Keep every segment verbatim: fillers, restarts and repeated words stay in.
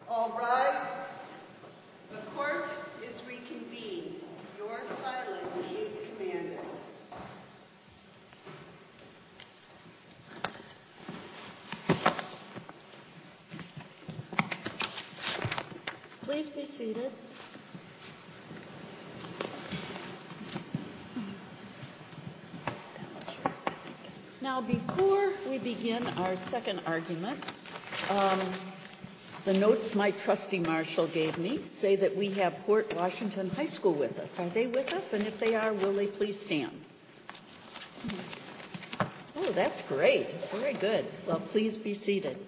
All right. The court is reconvened. Your silence is commanded. Please be seated. Now, before we begin our second argument, um, the notes my trustee marshal gave me say that we have Port Washington High School with us. Are they with us? And if they are, will they please stand? Oh, that's great. Very good. Well, please be seated.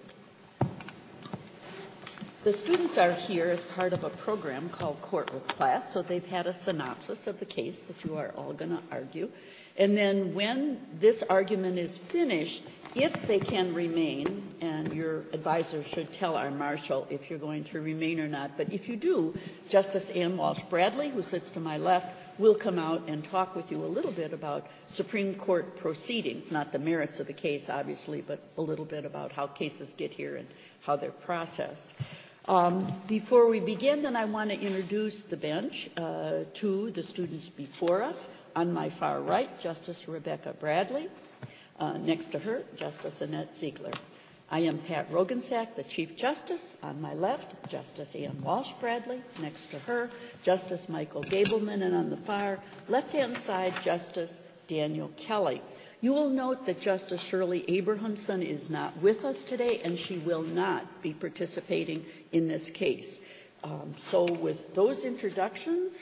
The students are here as part of a program called Court with Class, so they've had a synopsis of the case that you are all going to argue. And then when this argument is finished, if they can remain, and your advisor should tell our marshal if you're going to remain or not, but if you do, Justice Ann Walsh Bradley, who sits to my left, will come out and talk with you a little bit about Supreme Court proceedings, not the merits of the case, obviously, but a little bit about how cases get here and how they're processed. Um, before we begin, then I want to introduce the bench uh, to the students before us. On my far right, Justice Rebecca Bradley. Uh, next to her, Justice Annette Ziegler. I am Pat Rogensack, the Chief Justice. On my left, Justice Ann Walsh Bradley. Next to her, Justice Michael Gableman. And on the far left-hand side, Justice Daniel Kelly. You will note that Justice Shirley Abrahamson is not with us today, and she will not be participating in this case. Um, so with those introductions,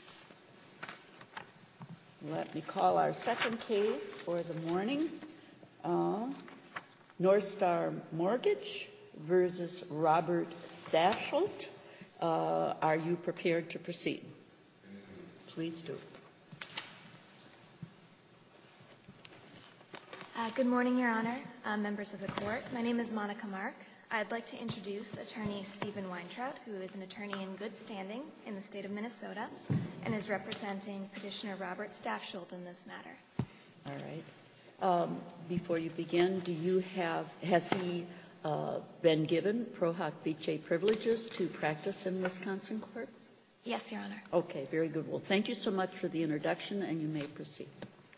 let me call our second case for the morning. Uh, North Star Mortgage versus Robert Stafsholt. Uh, are you prepared to proceed? Please do. Uh, good morning, Your Honor, uh, members of the court. My name is Monica Mark. I'd like to introduce Attorney Stephen Weintraut, who is an attorney in good standing in the state of Minnesota and is representing Petitioner Robert Stafsholt in this matter. All right. Um, before you begin, do you have, has he uh, been given pro hoc vice privileges to practice in Wisconsin courts? Yes, Your Honor. Okay, very good. Well, thank you so much for the introduction, and you may proceed.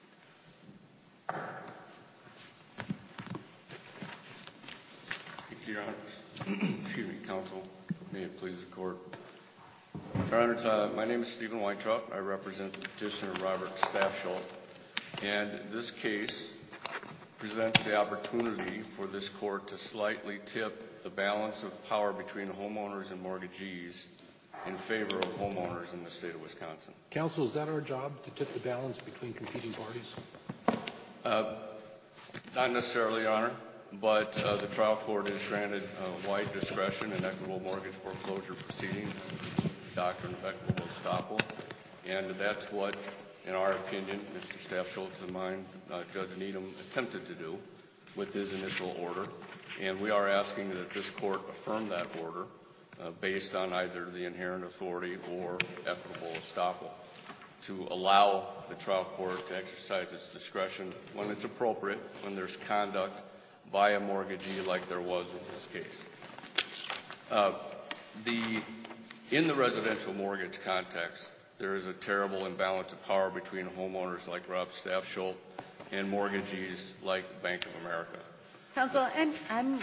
Your Honors, excuse me, counsel, may it please the court. Your Honors, uh, my name is Stephen Weintraut. I represent the petitioner Robert Stafsholt, and this case presents the opportunity for this court to slightly tip the balance of power between homeowners and mortgagees in favor of homeowners in the state of Wisconsin. Counsel, is that our job, to tip the balance between competing parties? Uh, not necessarily, Your Honor. But uh, the trial court has granted uh, wide discretion in equitable mortgage foreclosure proceedings, doctrine of equitable estoppel, and that's what, in our opinion, Mister Stafsholt and mine, uh, Judge Needham, attempted to do with his initial order, and we are asking that this court affirm that order uh, based on either the inherent authority or equitable estoppel to allow the trial court to exercise its discretion when it's appropriate, when there's conduct by a mortgagee like there was in this case. Uh, the, in the residential mortgage context, there is a terrible imbalance of power between homeowners like Rob Stafsholt and mortgagees like Bank of America. Counsel, I'm, I'm,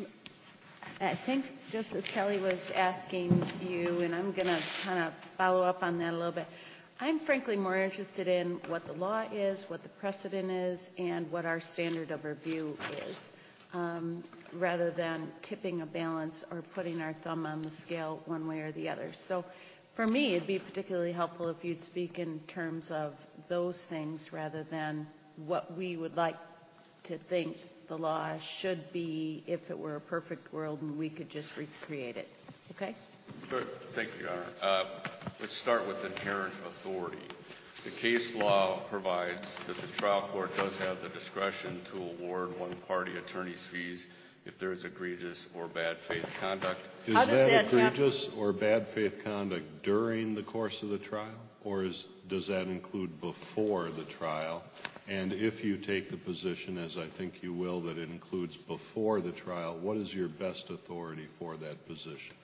I think Justice Kelly was asking you, and I'm going to kind of follow up on that a little bit. I'm frankly more interested in what the law is, what the precedent is, and what our standard of review is, um, rather than tipping a balance or putting our thumb on the scale one way or the other. So for me, it'd be particularly helpful if you'd speak in terms of those things rather than what we would like to think the law should be if it were a perfect world and we could just recreate it. Okay? Sure. Thank you, Your Honor. Uh, let's start with inherent authority. The case law provides that the trial court does have the discretion to award one party attorney's fees if there is egregious or bad faith conduct. Is How does that, that egregious or bad faith conduct during the course of the trial, or is, does that include before the trial? And if you take the position, as I think you will, that it includes before the trial, what is your best authority for that position?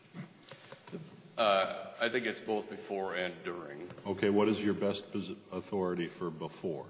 Uh, I think it's both before and during. Okay, what is your best pos- authority for before?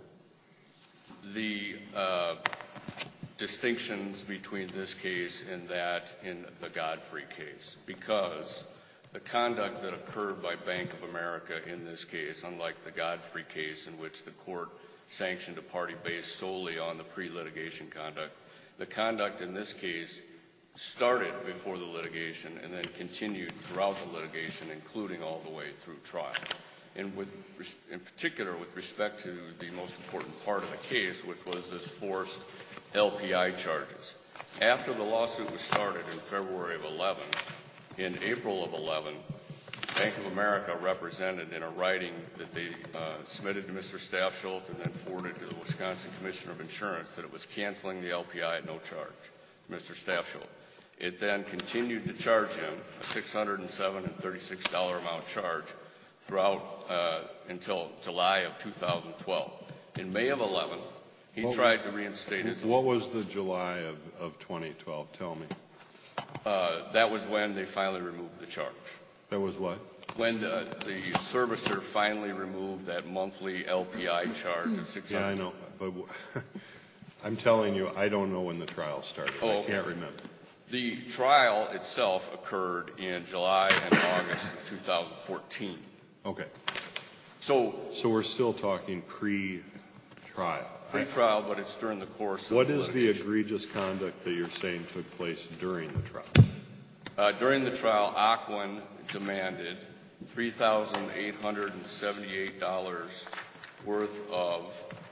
The uh, distinctions between this case and that in the Godfrey case, because the conduct that occurred by Bank of America in this case, unlike the Godfrey case in which the court sanctioned a party based solely on the pre-litigation conduct, the conduct in this case started before the litigation and then continued throughout the litigation, including all the way through trial. And with, in particular, with respect to the most important part of the case, which was this forced L P I charges. After the lawsuit was started in February of eleven, in April of eleven, Bank of America represented in a writing that they uh, submitted to Mister Stafsholt and then forwarded to the Wisconsin Commissioner of Insurance that it was canceling the L P I at no charge, Mister Stafsholt. It then continued to charge him a six hundred seven dollars and thirty-six cents amount charge throughout uh, until July of two thousand twelve. In May of eleven, he what, tried to reinstate his... What was the July of, of twenty twelve? Tell me. Uh, that was when they finally removed the charge. That was what? When the, the servicer finally removed that monthly L P I charge of six hundred. Yeah, I know, but I'm telling you, I don't know when the trial started. Oh, I okay. can't remember. The trial itself occurred in July and August of two thousand fourteen. Okay. So, so we're still talking pre-trial. Pre-trial, but it's during the course of what the is litigation. the egregious conduct that you're saying took place during the trial? Uh, during the trial, Ocwen demanded three thousand eight hundred seventy-eight dollars worth of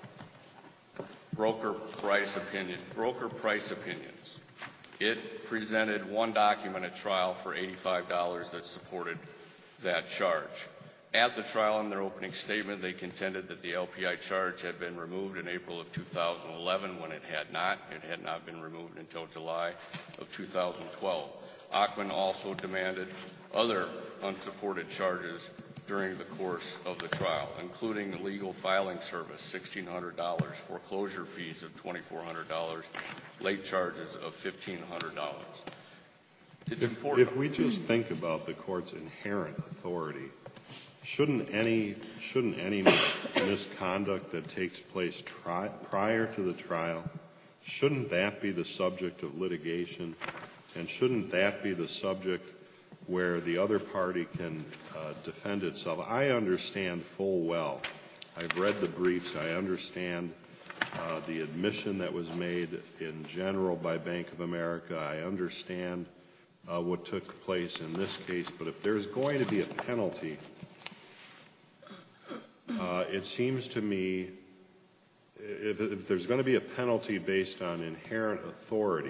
broker price opinion, broker price opinions. It presented one document at trial for eighty-five dollars that supported that charge. At the trial, in their opening statement, they contended that the L P I charge had been removed in April of two thousand eleven when it had not. It had not been removed until July of two thousand twelve. Ocwen also demanded other unsupported charges during the course of the trial, including the legal filing service, sixteen hundred dollars, foreclosure fees of twenty-four hundred dollars, late charges of fifteen hundred dollars. It's if, important. If we just think about the court's inherent authority, shouldn't any shouldn't any misconduct that takes place tri- prior to the trial, shouldn't that be the subject of litigation, and shouldn't that be the subject where the other party can uh, defend itself? I understand full well. I've read the briefs. I understand uh, the admission that was made in general by Bank of America. I understand uh, what took place in this case. But if there's going to be a penalty, uh, it seems to me if, if there's going to be a penalty based on inherent authority,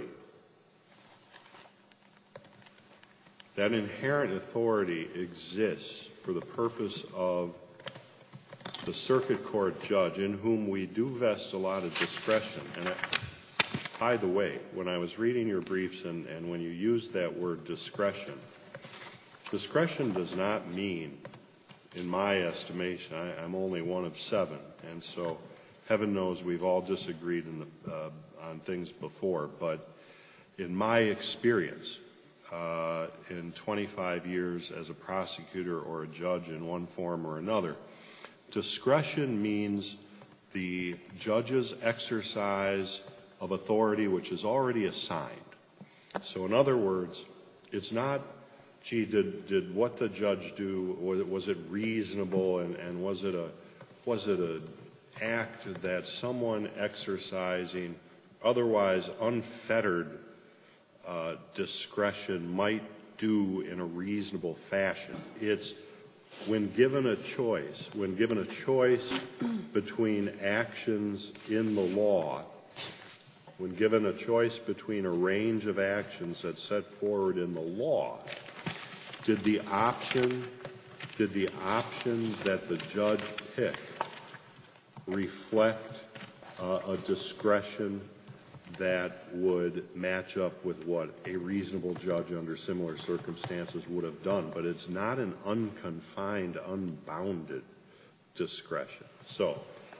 that inherent authority exists for the purpose of the circuit court judge, in whom we do vest a lot of discretion. And I, by the way, when I was reading your briefs and, and when you used that word discretion, discretion does not mean, in my estimation, I, I'm only one of seven, and so heaven knows we've all disagreed in the, uh, on things before, but in my experience, Uh, in twenty-five years as a prosecutor or a judge in one form or another, discretion means the judge's exercise of authority which is already assigned. So in other words, it's not, gee, did, did what the judge do, was it, was it reasonable, and, and was it a was it an act that someone exercising otherwise unfettered Uh, discretion might do in a reasonable fashion. It's when given a choice, when given a choice between actions in the law, when given a choice between a range of actions that's set forward in the law, did the option, did the option that the judge picked reflect uh, a discretion that would match up with what a reasonable judge under similar circumstances would have done? But it's not an unconfined, unbounded discretion. So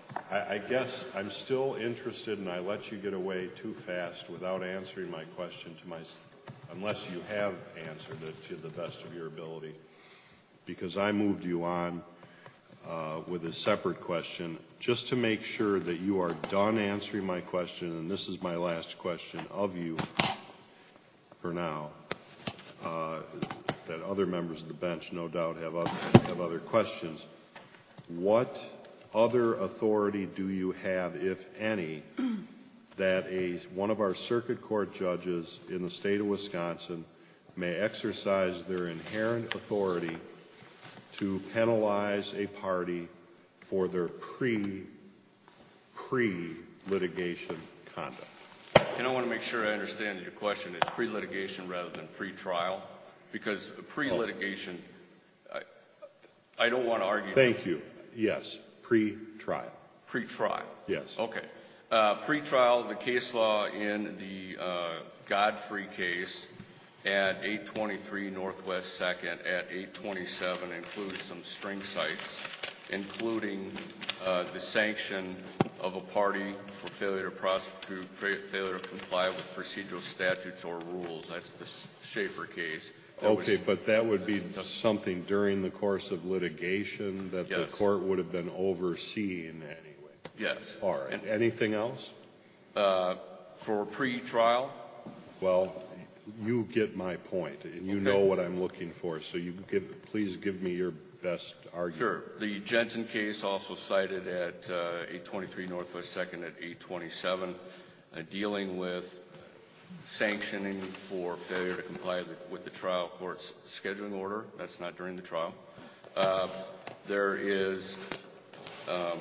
I, I guess I'm still interested, and I let you get away too fast without answering my question to my, unless you have answered it to the best of your ability, because I moved you on uh, with a separate question, just to make sure that you are done answering my question, and this is my last question of you for now. Uh, that other members of the bench no doubt have other, have other questions. What other authority do you have, if any, that a one of our circuit court judges in the state of Wisconsin may exercise their inherent authority to penalize a party for their pre pre litigation conduct? And I want to make sure I understand your question. It's pre-litigation rather than pre-trial, because pre-litigation, I, I don't want to argue. Thank you. Yes, pre-trial. Pre-trial. Yes. Okay. Uh, pre-trial, the case law in the uh, Godfrey case at eight twenty-three Northwest second at eight twenty-seven includes some string cites, including uh, the sanction of a party for failure to prosecute, failure to comply with procedural statutes or rules. That's the Schaefer case. That okay, was, but that would be something during the course of litigation that yes. the court would have been overseeing anyway. Yes. All right. And, anything else? Uh, for pre-trial? Well, you get my point, and you okay. know what I'm looking for, so you give, please give me your best argument. Sure. The Jensen case, also cited at uh, eight twenty-three Northwest second at eight twenty-seven, uh, dealing with sanctioning for failure to comply with the trial court's scheduling order. That's not during the trial. Uh, there is, um,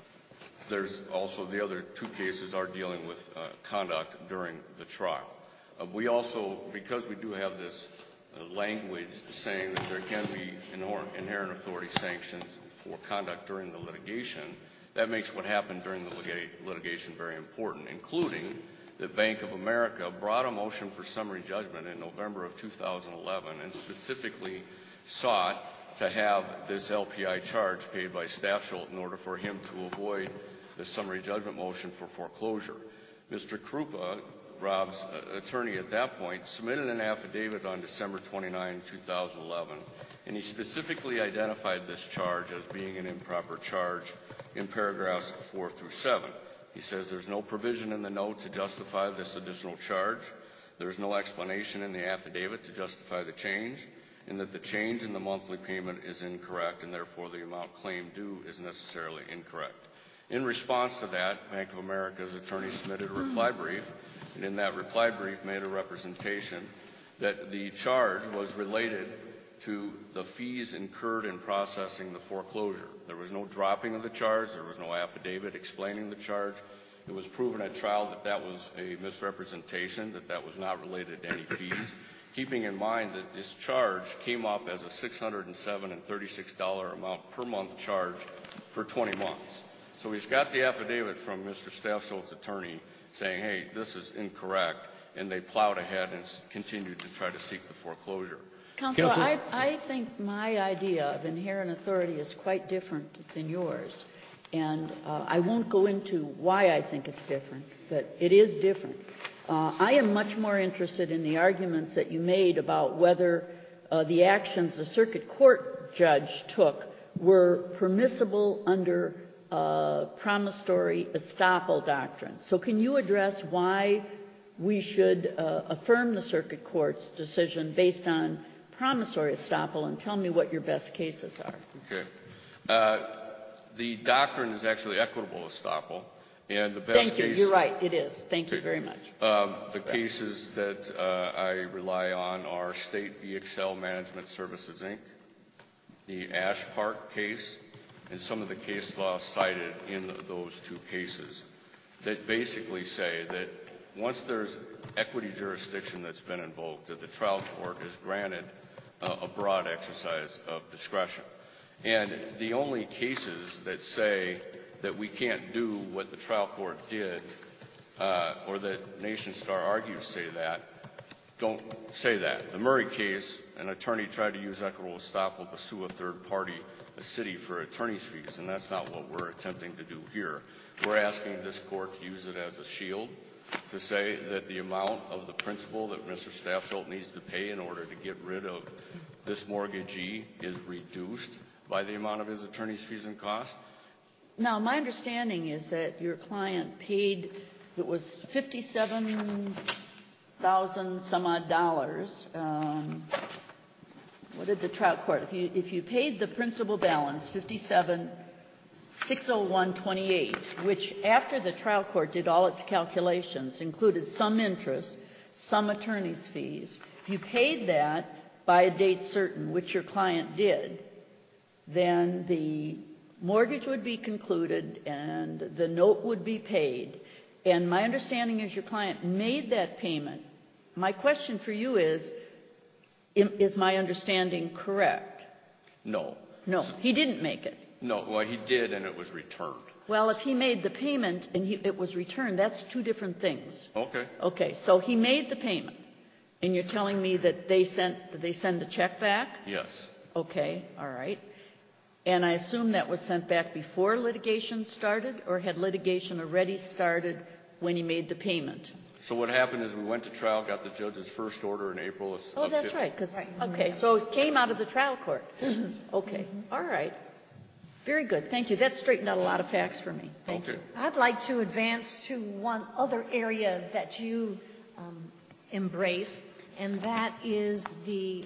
there's also the other two cases are dealing with uh, conduct during the trial. Uh, we also, because we do have this uh, language saying that there can be inherent authority sanctions for conduct during the litigation, that makes what happened during the lit- litigation very important, including that Bank of America brought a motion for summary judgment in November of two thousand eleven and specifically sought to have this L P I charge paid by Staffsholt in order for him to avoid the summary judgment motion for foreclosure. Mister Krupa, Rob's uh, attorney at that point, submitted an affidavit on December twenty-ninth, two thousand eleven, and he specifically identified this charge as being an improper charge in paragraphs four through seven. He says there's no provision in the note to justify this additional charge. There's no explanation in the affidavit to justify the change, and that the change in the monthly payment is incorrect, and therefore the amount claimed due is necessarily incorrect. In response to that, Bank of America's attorney submitted a reply brief, and in that reply brief made a representation that the charge was related to the fees incurred in processing the foreclosure. There was no dropping of the charge. There was no affidavit explaining the charge. It was proven at trial that that was a misrepresentation, that that was not related to any fees, keeping in mind that this charge came up as a six hundred seven dollars and thirty-six cents amount per month charge for twenty months. So he's got the affidavit from Mister Staffsholt's attorney saying, hey, this is incorrect, and they plowed ahead and continued to try to seek the foreclosure. Counselor, I, I think my idea of inherent authority is quite different than yours. And uh, I won't go into why I think it's different, but it is different. Uh, I am much more interested in the arguments that you made about whether uh, the actions the circuit court judge took were permissible under uh, promissory estoppel doctrine. So can you address why we should uh, affirm the circuit court's decision based on promissory estoppel, and tell me what your best cases are? Okay. Uh, the doctrine is actually equitable estoppel, and the best Thank you. case, You're right. It is. Thank okay. you very much. Um, the right. cases that uh, I rely on are State v. Excel Management Services, Incorporated, the Ash Park case, and some of the case law cited in those two cases that basically say that once there's equity jurisdiction that's been invoked, that the trial court is granted uh, a broad exercise of discretion. And the only cases that say that we can't do what the trial court did, uh, or that Nation Star argues say that, don't say that. The Murray case, an attorney tried to use equitable estoppel to sue a third party, a city, for attorney's fees, and that's not what we're attempting to do here. We're asking this court to use it as a shield to say that the amount of the principal that Mister Stafsholt needs to pay in order to get rid of this mortgagee is reduced by the amount of his attorney's fees and costs. Now, my understanding is that your client paid, it was fifty-seven thousand some odd dollars. Um, what did the trial court? If you if you paid the principal balance, fifty-seven six oh one twenty-eight, which after the trial court did all its calculations, included some interest, some attorney's fees. If you paid that by a date certain, which your client did, then the mortgage would be concluded and the note would be paid. And my understanding is your client made that payment. My question for you is, is my understanding correct? No. No, he didn't make it. No, well, he did, and it was returned. Well, if he made the payment and he, it was returned, that's two different things. Okay. Okay, so he made the payment, and you're telling me that they sent, did they send a check back? Yes. Okay, all right. And I assume that was sent back before litigation started, or had litigation already started when he made the payment? So what happened is we went to trial, got the judge's first order in April of... Oh, of that's fifty. right. Cause, okay, so it came out of the trial court. Okay, all right. Very good. Thank you. That straightened out a lot of facts for me. Thank Okay. you. I'd like to advance to one other area that you um, embrace, and that is the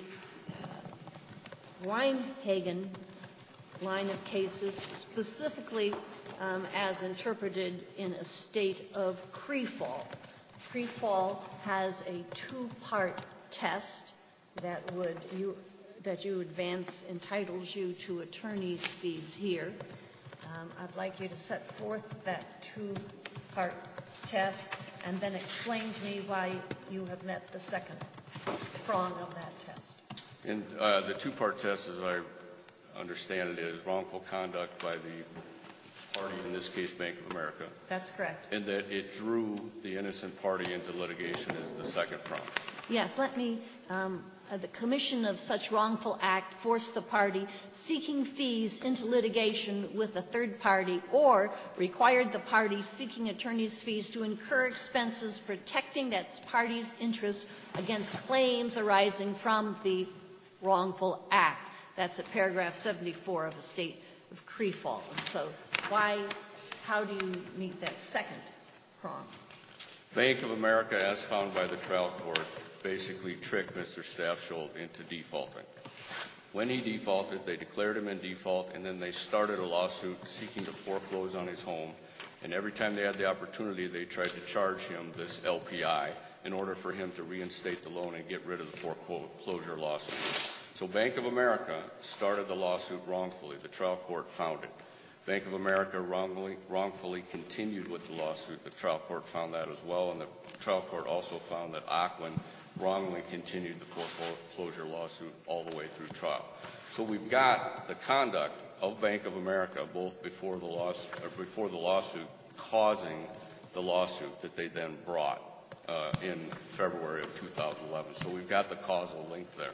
uh, Weinhagen line of cases, specifically um, as interpreted in a state of Creefall. Creefall has a two-part test that would you that you advance entitles you to attorney's fees here. Um, I'd like you to set forth that two-part test and then explain to me why you have met the second prong of that test. And uh, the two-part test, as I understand it, is wrongful conduct by the party, in this case Bank of America. That's correct. And that it drew the innocent party into litigation is the second prong. Yes, let me, um, uh, the commission of such wrongful act forced the party seeking fees into litigation with a third party, or required the party seeking attorney's fees to incur expenses protecting that party's interests against claims arising from the wrongful act. That's at paragraph seventy-four of the state of Creefall. And so why, how do you meet that second prong? Bank of America, as found by the trial court, basically tricked Mister Stafsholt into defaulting. When he defaulted, they declared him in default, and then they started a lawsuit seeking to foreclose on his home. And every time they had the opportunity, they tried to charge him this L P I in order for him to reinstate the loan and get rid of the foreclosure lawsuit. So Bank of America started the lawsuit wrongfully. The trial court found it. Bank of America wrongfully, wrongfully continued with the lawsuit. The trial court found that as well, and the trial court also found that Ocwen wrongly continued the foreclosure lawsuit all the way through trial. So we've got the conduct of Bank of America, both before the, laws, or before the lawsuit, causing the lawsuit that they then brought uh, in February of two thousand eleven. So we've got the causal link there.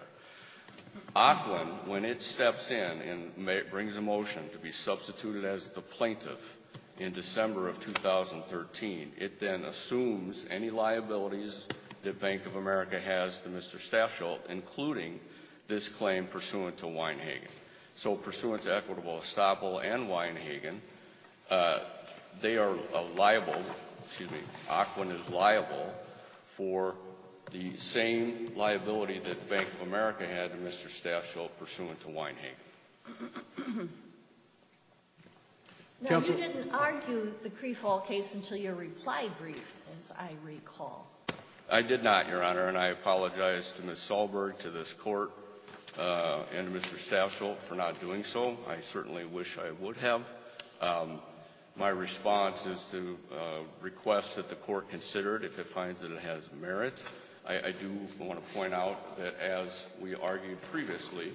Ocwen, when it steps in and may, brings a motion to be substituted as the plaintiff in December of two thousand thirteen, it then assumes any liabilities that Bank of America has to Mister Stafsholt, including this claim pursuant to Weinhagen. So pursuant to equitable estoppel and Weinhagen, uh, they are uh, liable, excuse me, Ocwen is liable for the same liability that Bank of America had to Mister Stafsholt pursuant to Weinhagen. Now, Counsel- you didn't argue the Creefall case until your reply brief, as I recall. I did not, Your Honor, and I apologize to Miz Sahlberg, to this court, uh, and to Mister Stafsholt for not doing so. I certainly wish I would have. Um, my response is to uh, request that the court consider it if it finds that it has merit. I, I do want to point out that as we argued previously,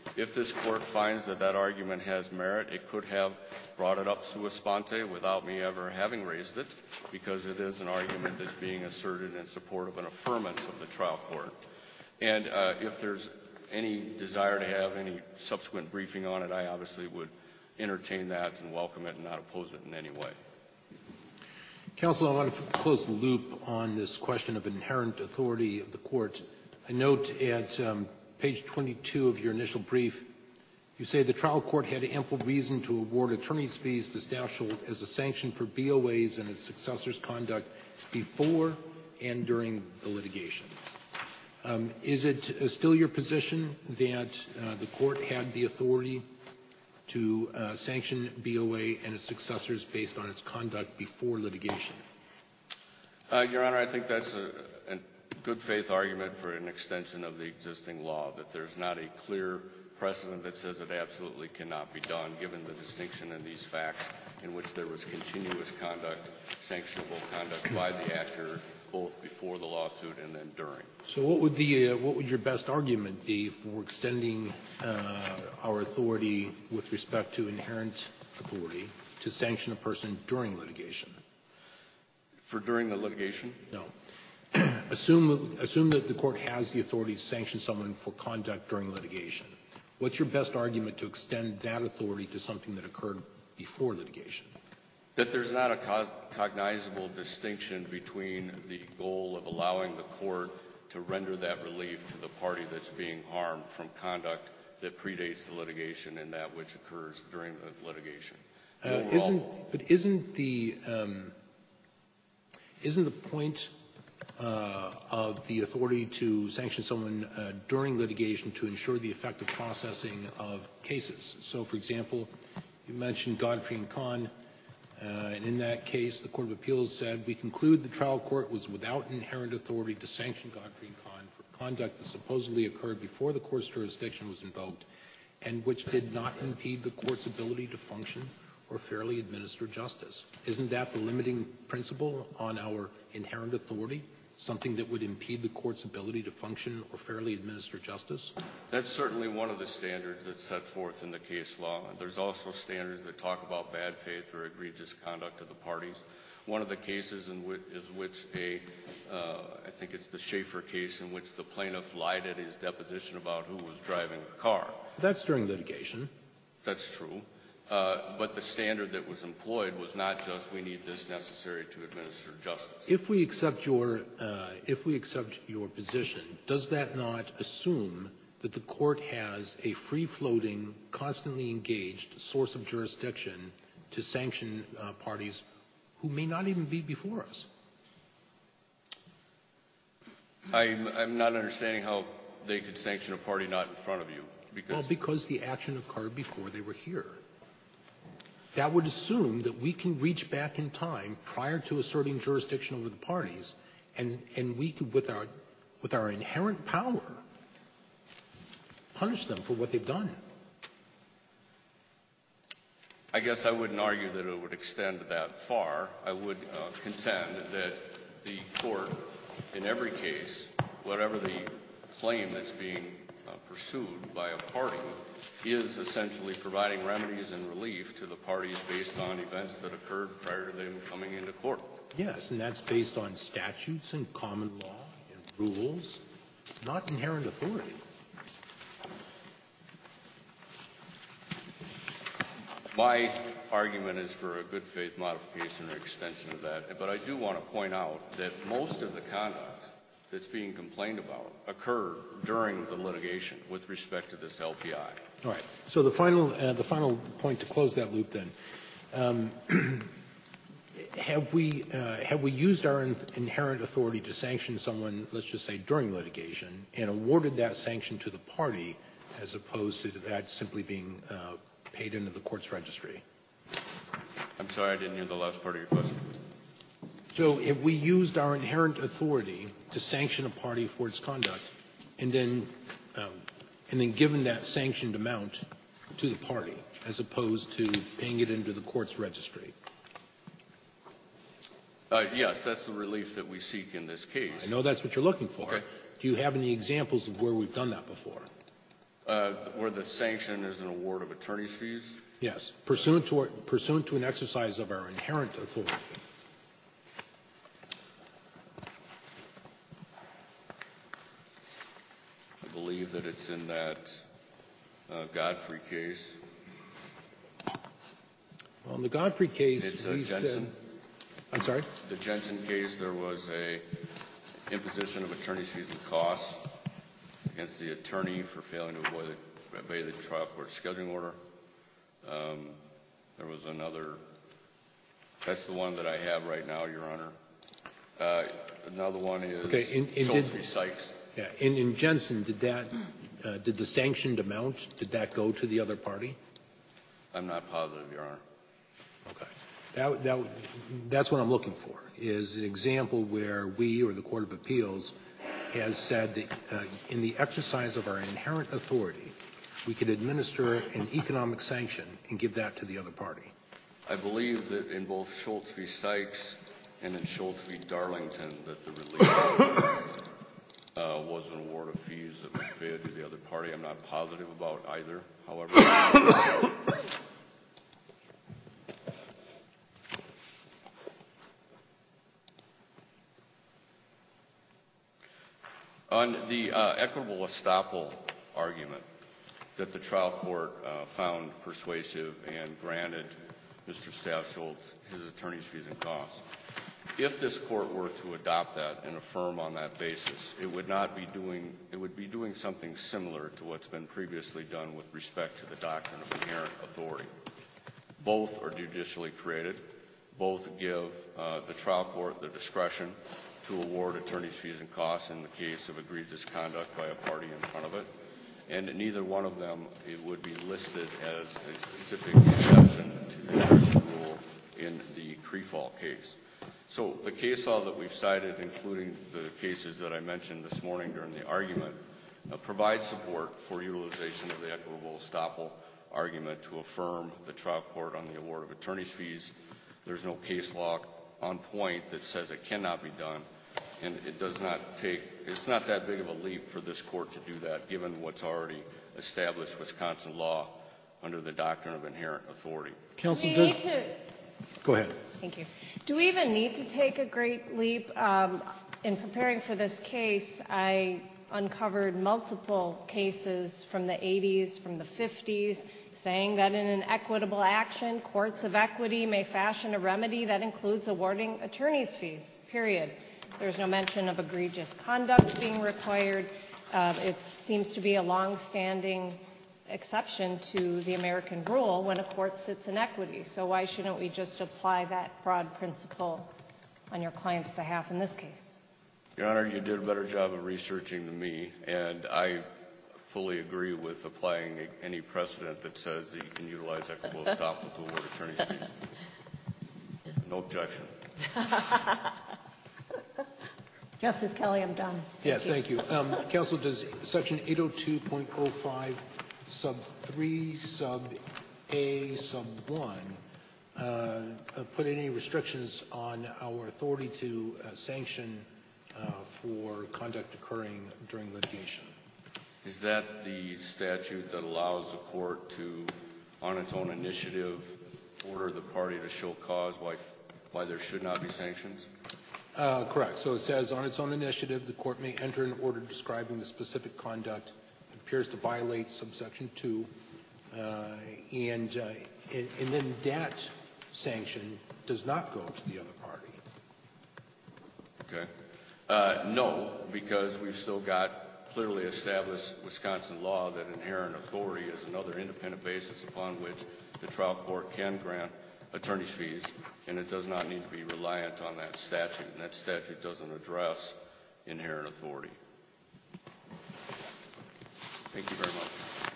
If this court finds that that argument has merit, it could have brought it up sua sponte without me ever having raised it, because it is an argument that's being asserted in support of an affirmance of the trial court. And uh, if there's any desire to have any subsequent briefing on it, I obviously would entertain that and welcome it and not oppose it in any way. Counsel, I want to close the loop on this question of inherent authority of the court. I note at um, page twenty-two of your initial brief, you say the trial court had ample reason to award attorney's fees to Stachel as a sanction for B O A's and its successors' conduct before and during the litigation. Um, is it uh, still your position that uh, the court had the authority to uh, sanction B O A and its successors based on its conduct before litigation? Uh, Your Honor, I think that's a, a good faith argument for an extension of the existing law, that there's not a clear precedent that says it absolutely cannot be done, given the distinction in these facts in which there was continuous conduct, sanctionable conduct by the actor, both before the lawsuit and then during. So what would the uh, what would your best argument be for extending uh, our authority with respect to inherent authority to sanction a person during litigation? For during the litigation? No. assume assume that the court has the authority to sanction someone for conduct during litigation. What's your best argument to extend that authority to something that occurred before litigation? That there's not a cognizable distinction between the goal of allowing the court to render that relief to the party that's being harmed from conduct that predates the litigation and that which occurs during the litigation. Uh, isn't, but isn't the um, isn't the point uh, of the authority to sanction someone uh, during litigation to ensure the effective processing of cases? So, for example, you mentioned Godfrey and Kahn. Uh, and in that case, the Court of Appeals said, we conclude the trial court was without inherent authority to sanction Godfrey and Kahn for conduct that supposedly occurred before the court's jurisdiction was invoked and which did not impede the court's ability to function or fairly administer justice. Isn't that the limiting principle on our inherent authority, something that would impede the court's ability to function or fairly administer justice? That's certainly one of the standards that's set forth in the case law. There's also standards that talk about bad faith or egregious conduct of the parties. One of the cases in which, is which a, uh, I think it's the Schaefer case, in which the plaintiff lied at his deposition about who was driving the car. That's during litigation. That's true. Uh, but the standard that was employed was not just we need this necessary to administer justice. If we accept your, uh, if we accept your position, does that not assume that the court has a free-floating, constantly engaged source of jurisdiction to sanction uh, parties who may not even be before us? I'm, I'm not understanding how they could sanction a party not in front of you. Because well, because the action occurred before they were here. That would assume that we can reach back in time prior to asserting jurisdiction over the parties, and, and we could, with our, with our inherent power, punish them for what they've done. I guess I wouldn't argue that it would extend that far. I would uh, contend that the court, in every case, whatever the claim that's being uh, pursued by a party, is essentially providing remedies and relief to the parties based on events that occurred prior to them coming into court. Yes, and that's based on statutes and common law and rules, not inherent authority. My argument is for a good faith modification or extension of that, but I do want to point out that most of the conduct that's being complained about occurred during the litigation with respect to this L P I. All right. So the final, uh, the final point to close that loop then. Um, have we, uh, have we used our in- inherent authority to sanction someone, let's just say during litigation, and awarded that sanction to the party as opposed to that simply being uh, paid into the court's registry? I'm sorry, I didn't hear the last part of your question. So if we used our inherent authority to sanction a party for its conduct, and then um, and then given that sanctioned amount to the party, as opposed to paying it into the court's registry? Uh, yes, that's the relief that we seek in this case. I know that's what you're looking for. Okay. Do you have any examples of where we've done that before? Uh, where the sanction is an award of attorney's fees? Yes, pursuant to, pursuant to an exercise of our inherent authority. I believe that it's in that uh, Godfrey case. Well, in the Godfrey case, it's uh, we Jensen. said... I'm sorry? The Jensen case, there was a imposition of attorney's fees and costs against the attorney for failing to avoid the, obey the trial court scheduling order. Um, there was another, that's the one that I have right now, Your Honor. Uh, another one is okay, in, in Schultz did, v. Sykes. Yeah, in, in Jensen, did that, uh, did the sanctioned amount, did that go to the other party? I'm not positive, Your Honor. Okay. That, that, that's what I'm looking for, is an example where we or the Court of Appeals has said that uh, in the exercise of our inherent authority, we could administer an economic sanction and give that to the other party. I believe that in both Schultz v. Sykes and in Schultz v. Darlington that the release uh, was an award of fees that was paid to the other party. I'm not positive about either, however. On the uh, equitable estoppel argument that the trial court uh, found persuasive and granted Mister Staff Schultz his attorney's fees and costs, if this court were to adopt that and affirm on that basis, it would not be doing, it would be doing something similar to what's been previously done with respect to the doctrine of inherent authority. Both are judicially created. Both give uh, the trial court the discretion to award attorney's fees and costs in the case of egregious conduct by a party in front of it. And neither one of them it would be listed as a specific exception to the Jersey rule in the Crefall case. So the case law that we've cited, including the cases that I mentioned this morning during the argument, uh, provides support for utilization of the equitable estoppel argument to affirm the trial court on the award of attorney's fees. There's no case law on point that says it cannot be done. And it does not take, it's not that big of a leap for this court to do that, given what's already established Wisconsin law under the doctrine of inherent authority. Counsel, Do we does... need to... Go ahead. Thank you. Do we even need to take a great leap? Um, in preparing for this case, I uncovered multiple cases from the eighties, from the fifties, saying that in an equitable action, courts of equity may fashion a remedy that includes awarding attorney's fees, period. There's no mention of egregious conduct being required. Uh, it seems to be a long-standing exception to the American rule when a court sits in equity. So why shouldn't we just apply that broad principle on your client's behalf in this case? Your Honor, you did a better job of researching than me, and I fully agree with applying any precedent that says that you can utilize equitable estoppel to award attorney's fees. No objection. Justice Kelly, I'm done. Thank yes, you. thank you. Um, Counsel, does Section eight oh two point oh five sub three sub A sub one uh, uh, put any restrictions on our authority to uh, sanction uh, for conduct occurring during litigation? Is that the statute that allows the court to, on its own initiative, order the party to show cause why, why there should not be sanctions? Uh, correct. So it says, on its own initiative, the court may enter an order describing the specific conduct that appears to violate subsection two, uh, and, uh, and, and then that sanction does not go to the other party. Okay. Uh, no, because we've still got clearly established Wisconsin law that inherent authority is another independent basis upon which the trial court can grant attorney's fees, and it does not need to be reliant on that statute, and that statute doesn't address inherent authority. Thank you very much.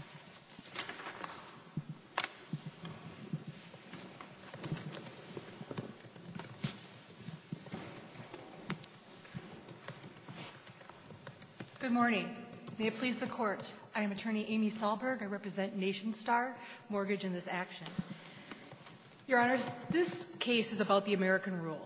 Good morning. May it please the court. I am attorney Amy Sahlberg. I represent Nation Star Mortgage in this action. Your Honors, this case is about the American rule.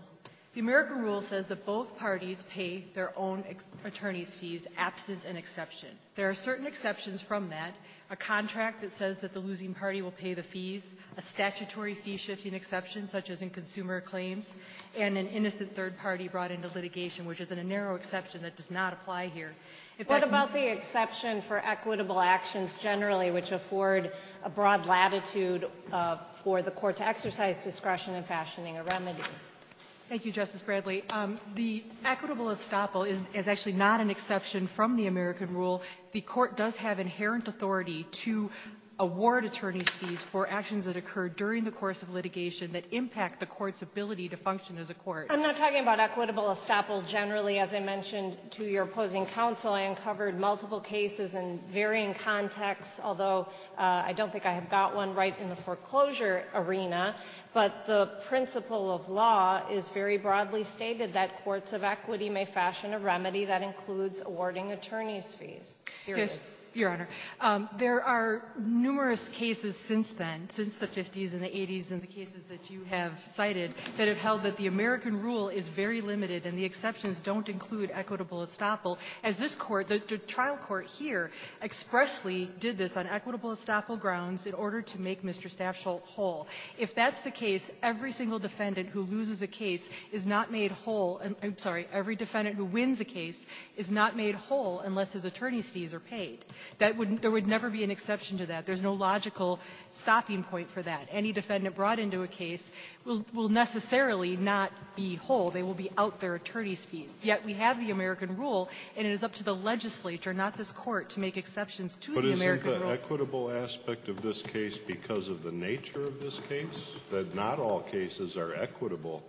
The American rule says that both parties pay their own ex- attorney's fees absent an exception. There are certain exceptions from that. A contract that says that the losing party will pay the fees, a statutory fee-shifting exception, such as in consumer claims, and an innocent third party brought into litigation, which is a narrow exception that does not apply here. In What fact, about the exception for equitable actions generally, which afford a broad latitude uh, for the court to exercise discretion in fashioning a remedy? Thank you, Justice Bradley. Um, the equitable estoppel is, is actually not an exception from the American rule. The court does have inherent authority to award attorney's fees for actions that occur during the course of litigation that impact the court's ability to function as a court. I'm not talking about equitable estoppel generally. As I mentioned to your opposing counsel, I uncovered multiple cases in varying contexts, although uh, I don't think I have got one right in the foreclosure arena. But the principle of law is very broadly stated that courts of equity may fashion a remedy that includes awarding attorney's fees. Period. Yes, Your Honor. Um, there are numerous cases since then, since the fifties and the eighties, and the cases that you have cited, that have held that the American rule is very limited and the exceptions don't include equitable estoppel. As this court, the, the trial court here, expressly did this on equitable estoppel grounds in order to make Mister Stafschult whole. If that's the case, every single defendant who loses a case is not made whole. And, I'm sorry, every defendant who wins a case is not made whole unless his attorney's fees are paid. That would, there would never be an exception to that. There's no logical stopping point for that. Any defendant brought into a case will, will necessarily not be whole. They will be out their attorney's fees. Yet we have the American rule, and it is up to the legislature, not this court, to make exceptions to but the American rule. But rule. isn't the equitable aspect of this case because of the nature of this case? That not all cases are equitable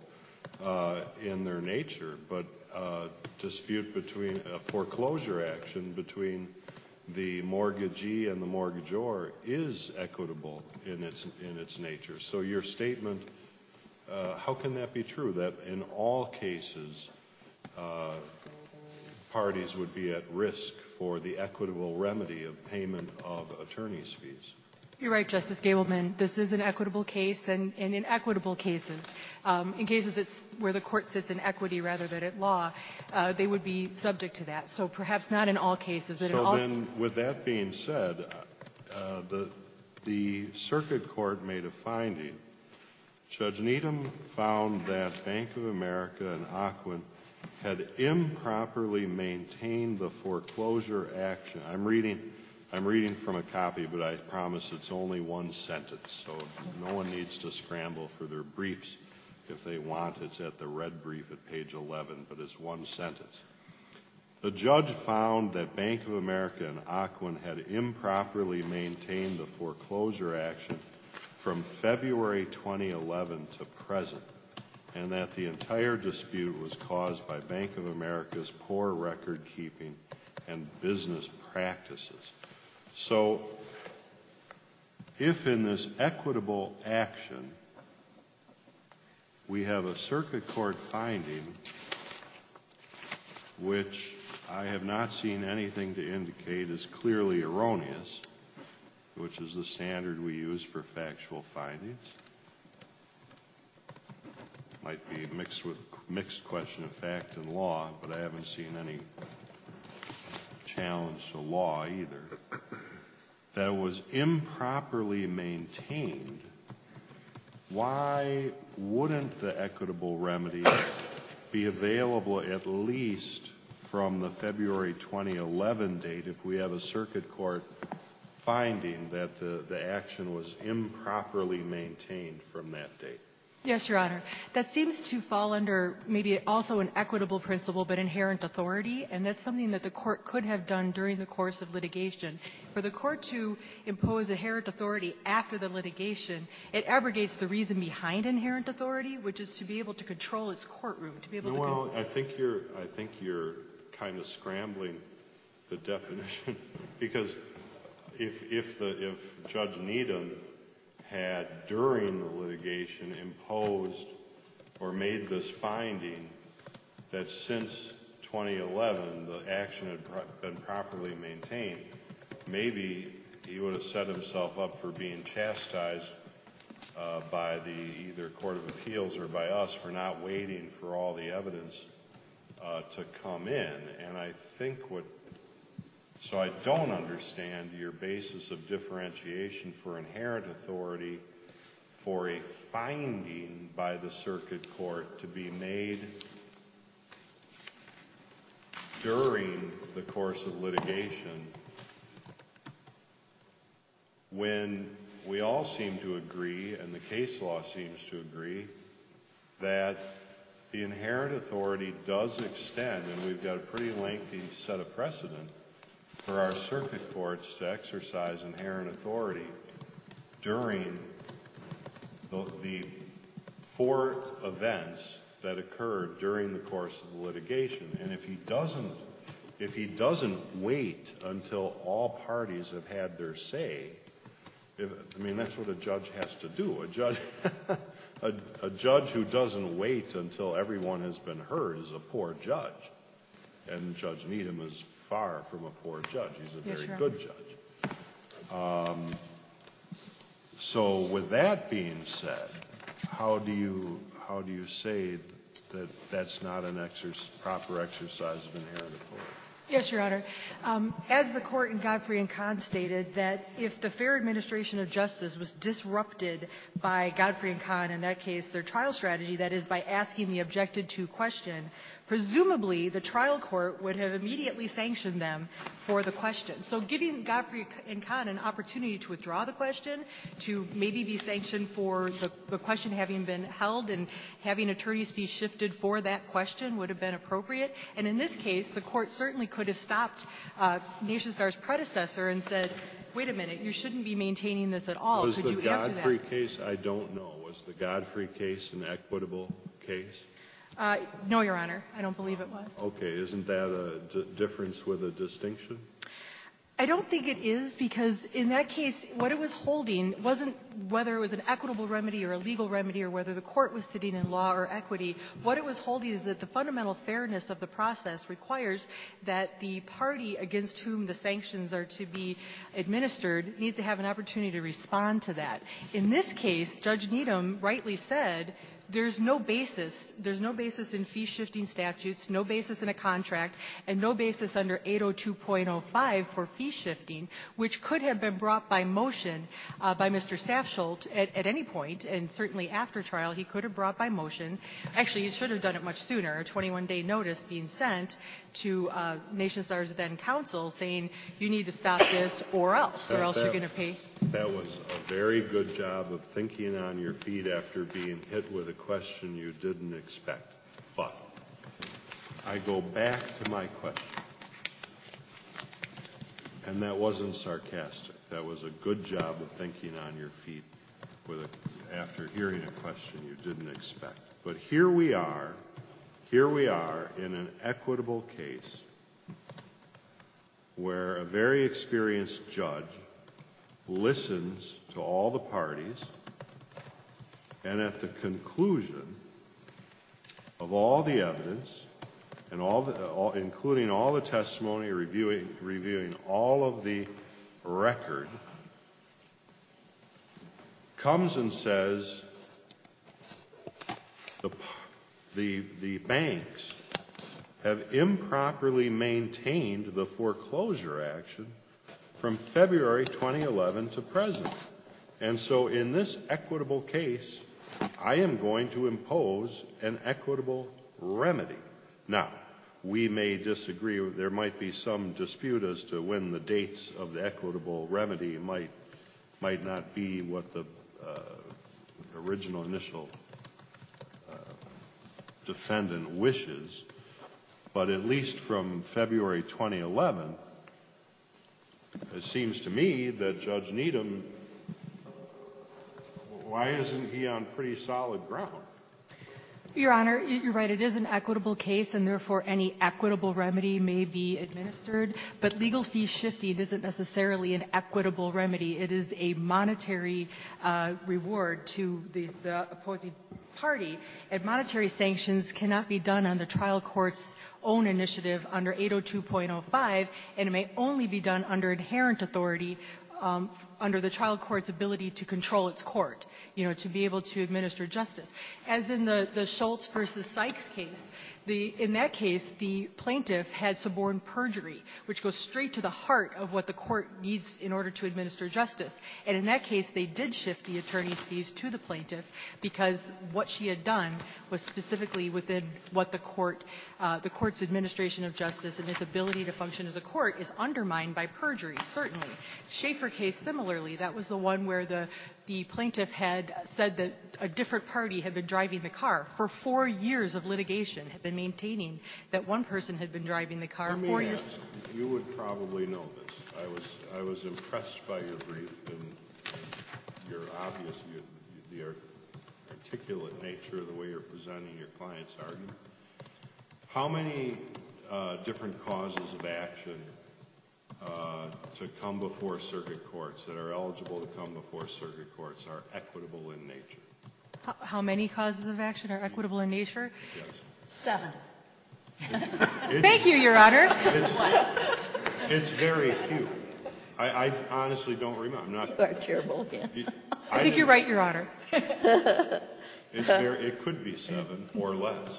uh, in their nature, but uh, dispute between a foreclosure action between the mortgagee and the mortgagor is equitable in its in its nature. So your statement, uh, how can that be true? That in all cases, uh, parties would be at risk for the equitable remedy of payment of attorney's fees. You're right, Justice Gableman. This is an equitable case, and, and in equitable cases, um, in cases it's where the court sits in equity rather than at law, uh, they would be subject to that. So perhaps not in all cases. But so in all then, with that being said, uh, the the circuit court made a finding. Judge Needham found that Bank of America and Ocwen had improperly maintained the foreclosure action. I'm reading. I'm reading from a copy, but I promise it's only one sentence, so no one needs to scramble for their briefs. If they want, it's at the red brief at page eleven, but it's one sentence. The judge found that Bank of America and Ocwen had improperly maintained the foreclosure action from February twenty eleven to present, and that the entire dispute was caused by Bank of America's poor record keeping and business practices. So, if in this equitable action we have a circuit court finding which I have not seen anything to indicate is clearly erroneous, which is the standard we use for factual findings, might be mixed with mixed question of fact and law, but I haven't seen any challenge to law either, that it was improperly maintained, why wouldn't the equitable remedy be available at least from the February twenty eleven date if we have a circuit court finding that the, the action was improperly maintained from that date? Yes, Your Honor. That seems to fall under maybe also an equitable principle, but inherent authority, and that's something that the court could have done during the course of litigation. For the court to impose inherent authority after the litigation, it abrogates the reason behind inherent authority, which is to be able to control its courtroom, to be able to. Well, I think you're. I think you're kind of scrambling the definition because if if the if Judge Needham had, during the litigation, imposed or made this finding that since twenty eleven the action had pro- been properly maintained, maybe he would have set himself up for being chastised uh, by the either Court of Appeals or by us for not waiting for all the evidence uh, to come in. And I think what, so I don't understand your basis of differentiation for inherent authority for a finding by the circuit court to be made during the course of litigation when we all seem to agree, and the case law seems to agree, that the inherent authority does extend, and we've got a pretty lengthy set of precedent for our circuit courts to exercise inherent authority during the, the four events that occurred during the course of the litigation. And if he doesn't, if he doesn't wait until all parties have had their say, if, I mean, that's what a judge has to do. A judge, a, a judge who doesn't wait until everyone has been heard is a poor judge. And Judge Needham is far from a poor judge. He's a very Yes, good judge. Um, so with that being said, how do you how do you say that that's not an exercise, proper exercise of inherent authority? Yes, Your Honor. Um, as the court in Godfrey and Kahn stated, that if the fair administration of justice was disrupted by Godfrey and Kahn, in that case their trial strategy, that is by asking the objected to question, presumably the trial court would have immediately sanctioned them for the question. So giving Godfrey and Kahn an opportunity to withdraw the question, to maybe be sanctioned for the, the question having been held and having attorney's fees shifted for that question would have been appropriate. And in this case, the court certainly could have stopped uh, NationStar's predecessor and said, wait a minute, you shouldn't be maintaining this at all. Was Could the you answer Godfrey that? case, I don't know, was the Godfrey case an equitable case? Uh, no, Your Honor. I don't believe it was. Okay. Isn't that a d- difference with a distinction? I don't think it is, because in that case, what it was holding wasn't whether it was an equitable remedy or a legal remedy or whether the court was sitting in law or equity. What it was holding is that the fundamental fairness of the process requires that the party against whom the sanctions are to be administered needs to have an opportunity to respond to that. In this case, Judge Needham rightly said, there's no basis, there's no basis in fee-shifting statutes, no basis in a contract, and no basis under eight oh two point oh five for fee-shifting, which could have been brought by motion uh, by Mister Safsholt at, at any point, and certainly after trial he could have brought by motion. Actually, he should have done it much sooner, a twenty-one day notice being sent to uh, NationStar's then counsel saying, you need to stop this or else, or That- else that- you're going to pay. That was a very good job of thinking on your feet after being hit with a question you didn't expect. But I go back to my question. And that wasn't sarcastic. That was a good job of thinking on your feet with a, after hearing a question you didn't expect. But here we are, here we are in an equitable case where a very experienced judge listens to all the parties, and at the conclusion of all the evidence, and all the, all, including all the testimony, reviewing, reviewing all of the record, comes and says the, the, the banks have improperly maintained the foreclosure action from February twenty eleven to present. And so in this equitable case, I am going to impose an equitable remedy. Now, we may disagree. There might be some dispute as to when the dates of the equitable remedy might might not be what the uh, original initial uh, defendant wishes. But at least from February twenty eleven, it seems to me that Judge Needham, why isn't he on pretty solid ground? Your Honor, you're right. It is an equitable case, and therefore any equitable remedy may be administered. But legal fee shifting isn't necessarily an equitable remedy. It is a monetary uh, reward to the, the opposing party. And monetary sanctions cannot be done on the trial court's own initiative under eight oh two point oh five, and it may only be done under inherent authority um, under the trial court's ability to control its court, you know, to be able to administer justice. As in the, the Schultz versus Sykes case, the, in that case, the plaintiff had suborned perjury, which goes straight to the heart of what the court needs in order to administer justice. And in that case, they did shift the attorney's fees to the plaintiff because what she had done was specifically within what the court, uh, the court's administration of justice and its ability to function as a court is undermined by perjury, certainly. Schaefer case, similarly, that was the one where the, the plaintiff had said that a different party had been driving the car. For four years of litigation, had been maintaining that one person had been driving the car. Let me Four ask, years. you would probably know this. I was I was impressed by your brief and your obvious, you, the articulate nature of the way you're presenting your client's argument. How many uh, different causes of action uh, to come before circuit courts that are eligible to come before circuit courts are equitable in nature? How, how many causes of action are equitable in nature? Yes. Seven. It's, Thank you, Your Honor. It's, it's very few. I, I honestly don't remember. I'm not. You are terrible. Yeah. I, I think you're right, Your Honor. It's very, it could be seven or less.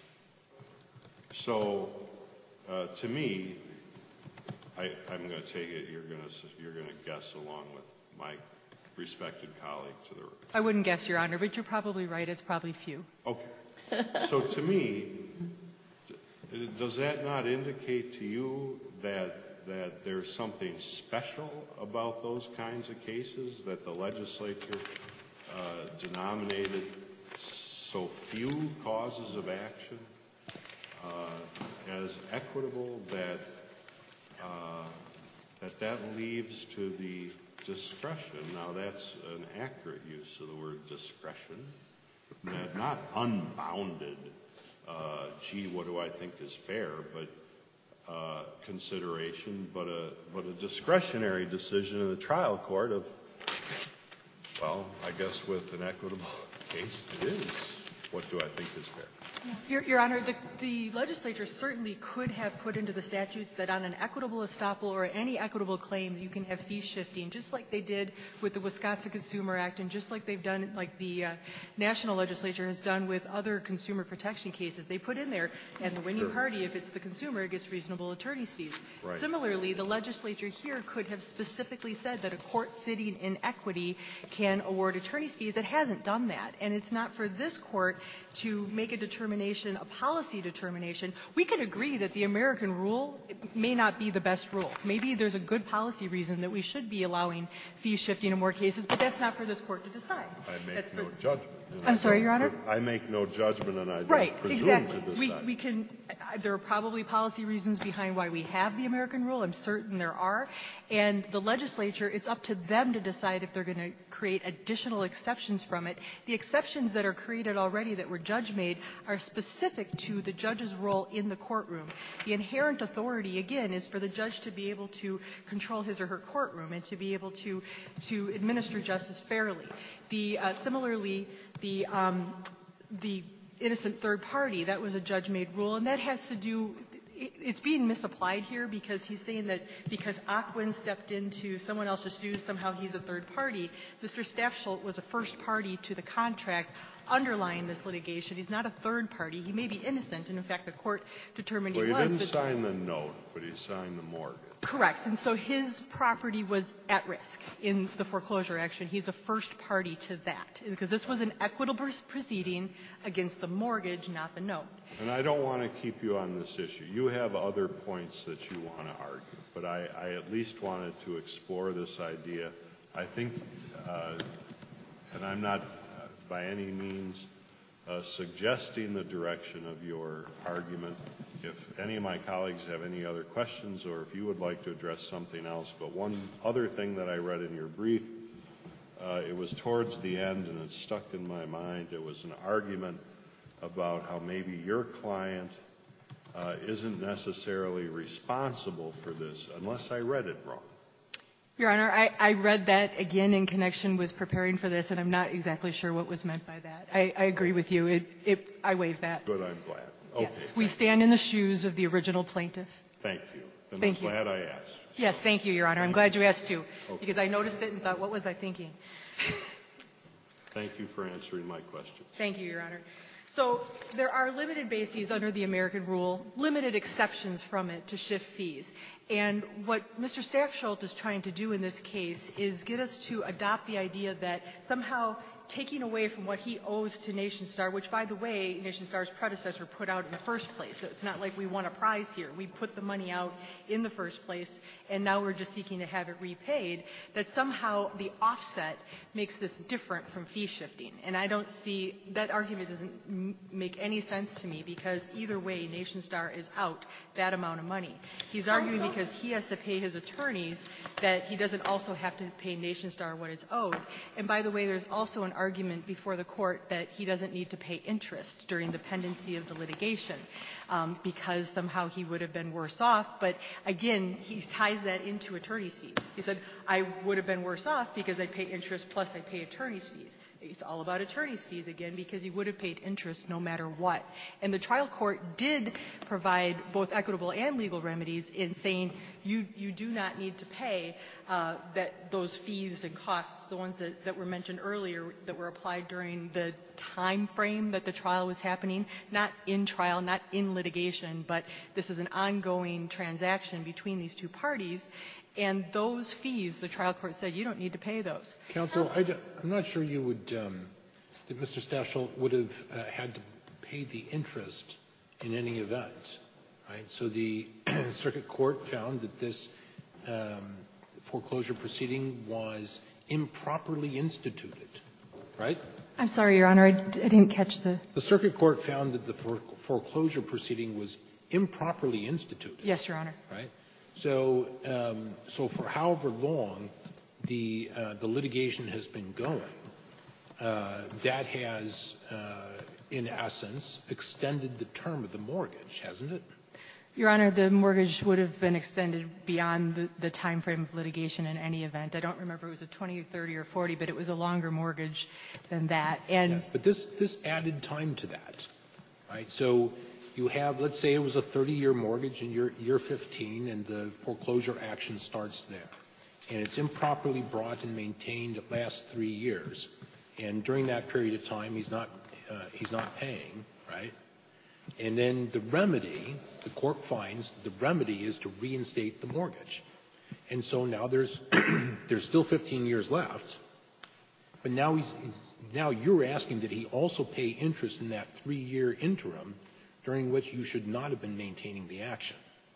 So, uh, to me, I, I'm going to take it. You're going to you're going to guess along with my respected colleague to the. I wouldn't guess, Your Honor, but you're probably right. It's probably few. Okay. So to me, does that not indicate to you that that there's something special about those kinds of cases, that the legislature uh, denominated so few causes of action uh, as equitable, that uh, that that leaves to the discretion? Now, that's an accurate use of the word discretion. Not unbounded, uh, gee, what do I think is fair, but uh, consideration, but a but a discretionary decision in the trial court of, well, I guess with an equitable case, it is. What do I think is fair? Your, Your Honor, the, the legislature certainly could have put into the statutes that on an equitable estoppel or any equitable claim you can have fee shifting, just like they did with the Wisconsin Consumer Act and just like they've done, like the uh, national legislature has done with other consumer protection cases. They put in there, and the winning Sure. party, if it's the consumer, gets reasonable attorney's fees. Right. Similarly, the legislature here could have specifically said that a court sitting in equity can award attorney's fees. It hasn't done that, and it's not for this court to make a determination, a policy determination. We could agree that the American rule may not be the best rule. Maybe there's a good policy reason that we should be allowing fee shifting in more cases, but that's not for this court to decide. I make That's no for, judgment. I'm sorry, Your Honor? I make no judgment, and I don't Right, presume exactly. to We, decide. we can, uh, there are probably policy reasons behind why we have the American rule. I'm certain there are. And the legislature, it's up to them to decide if they're going to create additional exceptions from it. The exceptions that are created already that were judge-made are specific to the judge's role in the courtroom. The inherent authority, again, is for the judge to be able to control his or her courtroom and to be able to, to administer justice fairly. The, uh, similarly, the, um, the innocent third party, that was a judge-made rule, and that has to do, it, it's being misapplied here because he's saying that because Ocwen stepped into someone else's shoes, somehow he's a third party. Mister Staffschulte was a first party to the contract underlying this litigation. He's not a third party. He may be innocent, and in fact the court determined well, he was. he didn't but sign the note, but he signed the mortgage. Correct. And so his property was at risk in the foreclosure action. He's a first party to that because this was an equitable proceeding against the mortgage, not the note. And I don't want to keep you on this issue. You have other points that you want to argue, but I, I at least wanted to explore this idea. I think, uh, and I'm not uh, by any means uh, suggesting the direction of your argument. If any of my colleagues have any other questions or if you would like to address something else, but one other thing that I read in your brief, uh, it was towards the end and it stuck in my mind. It was an argument about how maybe your client uh, isn't necessarily responsible for this unless I read it wrong. Your Honor, I, I read that again in connection with preparing for this, and I'm not exactly sure what was meant by that. I, I agree with you. It, it, I waive that. Good, I'm glad. Okay. Yes, we stand in the shoes of the original plaintiff. Thank you. Then Thank I'm you. glad I asked. Yes, thank you, Your Honor. I'm glad you asked too, because I noticed it and thought, what was I thinking? Thank you for answering my question. Thank you, Your Honor. So there are limited bases under the American rule, limited exceptions from it to shift fees. And what Mister Stafsholt is trying to do in this case is get us to adopt the idea that somehow taking away from what he owes to NationStar, which, by the way, NationStar's predecessor put out in the first place. So it's not like we won a prize here. We put the money out in the first place, and now we're just seeking to have it repaid, that somehow the offset makes this different from fee shifting. And I don't see – that argument doesn't m- make any sense to me, because either way, NationStar is out that amount of money. He's arguing Also- because he has to pay his attorneys that he doesn't also have to pay NationStar what is owed. And by the way, there's also an argument before the court that he doesn't need to pay interest during the pendency of the litigation um, because somehow he would have been worse off. But again, he ties that into attorney's fees. He said, I would have been worse off because I pay interest plus I pay attorney's fees. It's all about attorney's fees again, because he would have paid interest no matter what. And the trial court did provide both equitable and legal remedies in saying you, you do not need to pay uh, that those fees and costs, the ones that, that were mentioned earlier that were applied during the time frame that the trial was happening, not in trial, not in litigation, but this is an ongoing transaction between these two parties. And those fees, the trial court said, you don't need to pay those. Counsel, I d- I'm not sure you would, um, that Mister Stafsholt would have uh, had to pay the interest in any event, right? So the circuit court found that this um, foreclosure proceeding was improperly instituted, right? I'm sorry, Your Honor, I, d- I didn't catch the... The circuit court found that the fore- foreclosure proceeding was improperly instituted. Yes, Your Honor. Right? So, um, so for however long the uh, the litigation has been going, uh, that has, uh, in essence, extended the term of the mortgage, hasn't it? Your Honor, the mortgage would have been extended beyond the, the time frame of litigation in any event. I don't remember if it was a twenty or thirty or forty, but it was a longer mortgage than that. And Yes, but this this added time to that, right? So you have, let's say it was a thirty-year mortgage and you're year fifteen, and the foreclosure action starts there. And it's improperly brought and maintained. It lasts three years. And during that period of time, he's not, uh, he's not paying, right? And then the remedy, the court finds the remedy is to reinstate the mortgage. And so now there's, there's still fifteen years left. But now he's, now you're asking that he also pay interest in that three-year interim, during which you should not have been maintaining the action.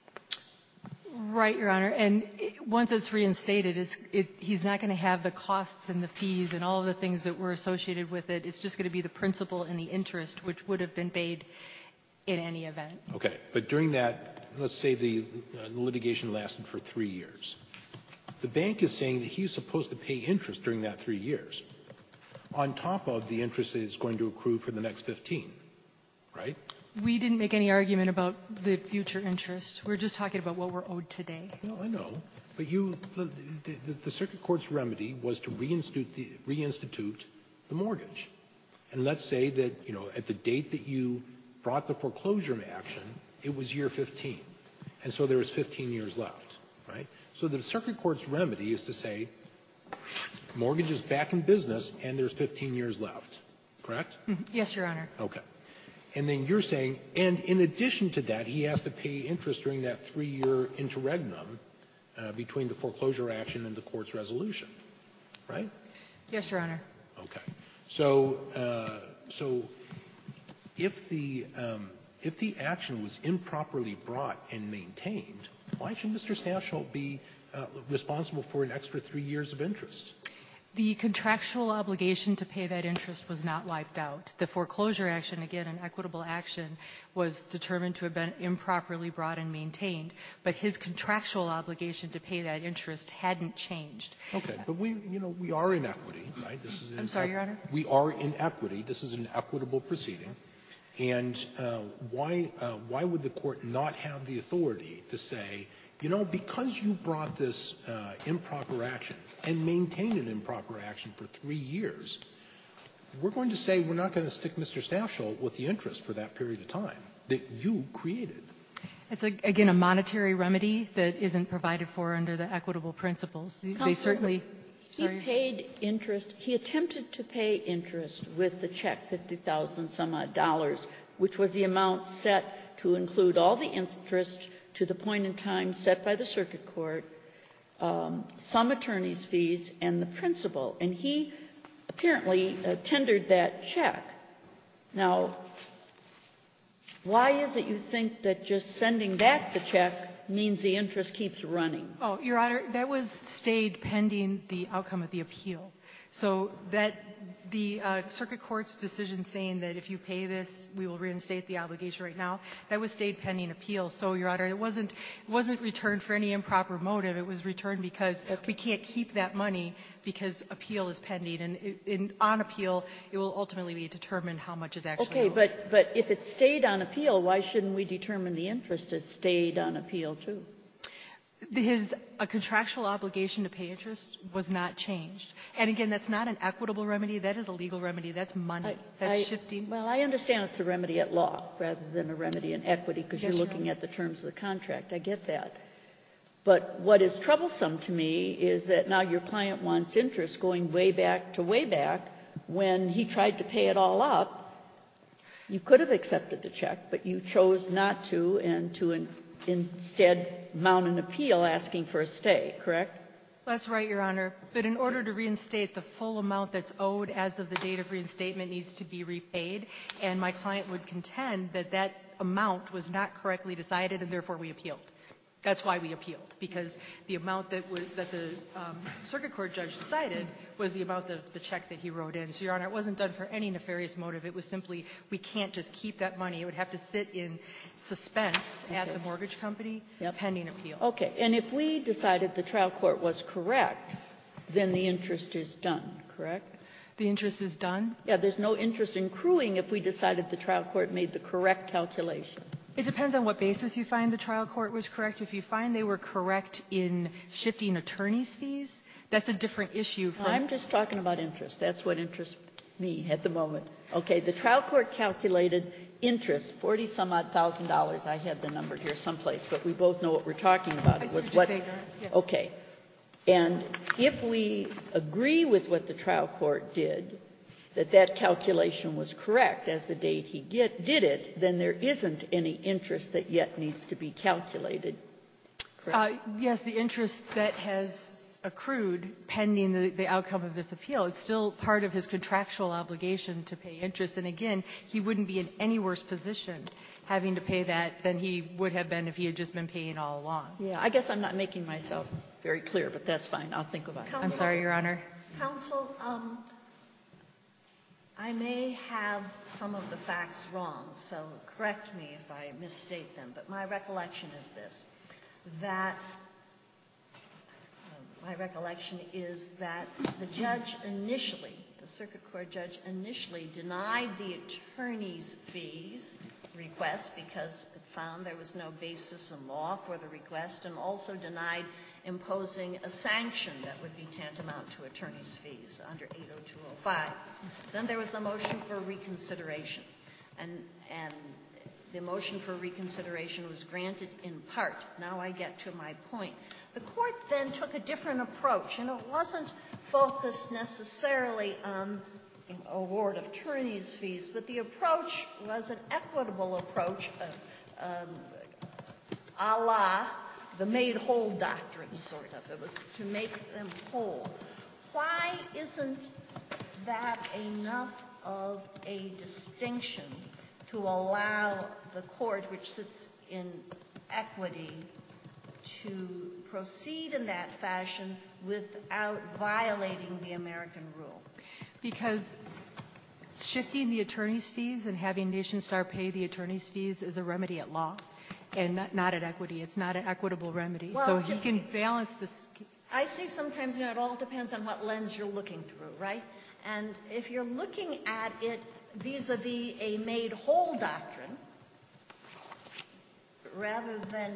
Right, Your Honor. And it, once it's reinstated, it's, it, he's not going to have the costs and the fees and all of the things that were associated with it. It's just going to be the principal and the interest, which would have been paid in any event. Okay. But during that, let's say the uh, litigation lasted for three years. The bank is saying that he's supposed to pay interest during that three years, on top of the interest that is going to accrue for the next fifteen, right? We didn't make any argument about the future interest. We're just talking about what we're owed today. No, I know. But you, the, the, the circuit court's remedy was to reinstitute the, reinstitute the mortgage. And let's say that, you know, at the date that you brought the foreclosure action, it was year fifteen. And so there was fifteen years left, right? So the circuit court's remedy is to say, mortgage is back in business and there's fifteen years left, correct? Mm-hmm. Yes, Your Honor. Okay. And then you're saying, and in addition to that, he has to pay interest during that three-year interregnum uh, between the foreclosure action and the court's resolution, right? Yes, Your Honor. Okay. So, uh, so if the um, if the action was improperly brought and maintained, why should Mister Stafsholt be uh, responsible for an extra three years of interest? The contractual obligation to pay that interest was not wiped out. The foreclosure action, again, an equitable action, was determined to have been improperly brought and maintained, but his contractual obligation to pay that interest hadn't changed. Okay, but we, you know, we are in equity, right? This is I'm sorry, Your Honor? We are in equity. This is an equitable proceeding. And uh, why, uh, why would the court not have the authority to say, you know, because you brought this uh, improper action and maintained an improper action for three years, we're going to say we're not going to stick Mister Stafsholt with the interest for that period of time that you created. It's, a, again, a monetary remedy that isn't provided for under the equitable principles. They Counselor, certainly... He Sorry. paid interest. He attempted to pay interest with the check, fifty thousand some odd dollars, which was the amount set to include all the interest to the point in time set by the circuit court, um, some attorney's fees, and the principal. And he apparently uh, tendered that check. Now, why is it you think that just sending back the check means the interest keeps running? Oh, Your Honor, that was stayed pending the outcome of the appeal. So that the uh, circuit court's decision saying that if you pay this, we will reinstate the obligation right now, that was stayed pending appeal. So, Your Honor, it wasn't it wasn't returned for any improper motive. It was returned because okay. we can't keep that money because appeal is pending. And it, in, on appeal, it will ultimately be determined how much is actually Okay, owed. but, but if it stayed on appeal, why shouldn't we determine the interest as stayed on appeal, too? His a contractual obligation to pay interest was not changed. And again, that's not an equitable remedy. That is a legal remedy. That's money. I, that's I, shifting. Well, I understand it's a remedy at law rather than a remedy in equity because Yes, you're Your looking Honor. at the terms of the contract. I get that. But what is troublesome to me is that now your client wants interest going way back to way back when he tried to pay it all up. You could have accepted the check, but you chose not to and to in, instead mount an appeal asking for a stay, correct? That's right, Your Honor. But in order to reinstate, the full amount that's owed as of the date of reinstatement needs to be repaid, and my client would contend that that amount was not correctly decided, and therefore we appealed. That's why we appealed, because the amount that was that the um, circuit court judge decided was the amount of the check that he wrote in. So, Your Honor, it wasn't done for any nefarious motive. It was simply we can't just keep that money. It would have to sit in suspense Okay. at the mortgage company Yep. pending appeal. Okay. And if we decided the trial court was correct, then the interest is done, correct? The interest is done? Yeah, there's no interest in accruing if we decided the trial court made the correct calculation. It depends on what basis you find the trial court was correct. If you find they were correct in shifting attorney's fees, that's a different issue. From I'm just talking about interest. That's what interests me at the moment. Okay, the trial court calculated interest, forty some odd thousand dollars. I had the number here someplace, but we both know what we're talking about. I It see was what what. you're saying, Your Honor. Yes. Okay, and if we agree with what the trial court did, that that calculation was correct as the date he get, did it, then there isn't any interest that yet needs to be calculated. Correct? Uh, yes, the interest that has accrued pending the, the outcome of this appeal, it's still part of his contractual obligation to pay interest. And again, he wouldn't be in any worse position having to pay that than he would have been if he had just been paying all along. Yeah, I guess I'm not making myself very clear, but that's fine. I'll think about it. I'm sorry, Your Honor. Counsel, um, I may have some of the facts wrong, so correct me if I misstate them, but my recollection is this, that uh, my recollection is that the judge initially, the circuit court judge initially denied the attorney's fees request because it found there was no basis in law for the request, and also denied imposing a sanction that would be tantamount to attorney's fees under eight oh two oh five. Then there was the motion for reconsideration, and, and the motion for reconsideration was granted in part. Now I get to my point. The court then took a different approach, and it wasn't focused necessarily on award of attorney's fees, but the approach was an equitable approach, uh, um, a la the made whole doctrine, sort of. It was to make them whole. Why isn't that enough of a distinction to allow the court, which sits in equity, to proceed in that fashion without violating the American rule? Because shifting the attorney's fees and having Nation Star pay the attorney's fees is a remedy at law and not, not at equity. It's not an equitable remedy. Well, so he can balance this. I say sometimes, you know, it all depends on what lens you're looking through, right? And if you're looking at it vis-a-vis a made whole doctrine, rather than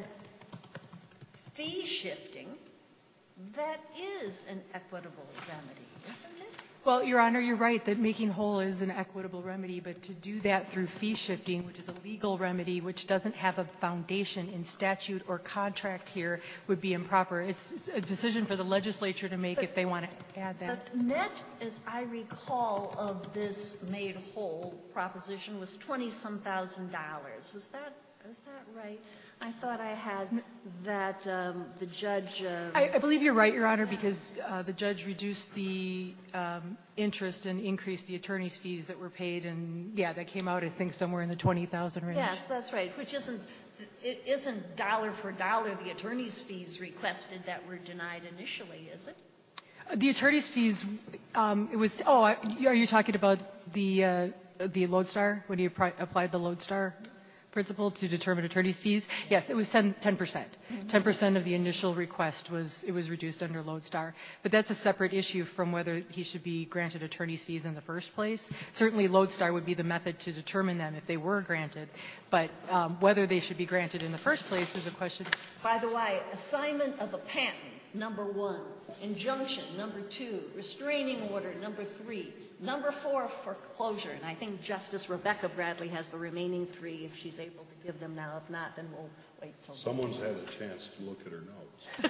fee shifting, that is an equitable remedy, isn't it? Well, Your Honor, you're right that making whole is an equitable remedy, but to do that through fee shifting, which is a legal remedy, which doesn't have a foundation in statute or contract here, would be improper. It's, it's a decision for the legislature to make But, if they want to add that. But net, as I recall, of this made whole proposition was twenty-some thousand dollars. Was that, is that right? I thought I had that um, the judge... Uh, I, I believe you're right, Your Honor, because uh, the judge reduced the um, interest and increased the attorney's fees that were paid, and, yeah, that came out, I think, somewhere in the twenty thousand range. Yes, that's right, which isn't, it isn't dollar for dollar the attorney's fees requested that were denied initially, is it? The attorney's fees, um, it was, oh, are you talking about the, uh, the Lodestar, when you pri- applied the Lodestar principle to determine attorney's fees? Yes, it was ten percent. ten percent of the initial request was, it was reduced under Lodestar. But that's a separate issue from whether he should be granted attorney's fees in the first place. Certainly Lodestar would be the method to determine them if they were granted. But um, whether they should be granted in the first place is a question. By the way, assignment of a patent, number one. Injunction, number two. Restraining order, number three. Number four, foreclosure. And I think Justice Rebecca Bradley has the remaining three if she's able to give them now. If not, then we'll wait till... Someone's had a chance to look at her notes.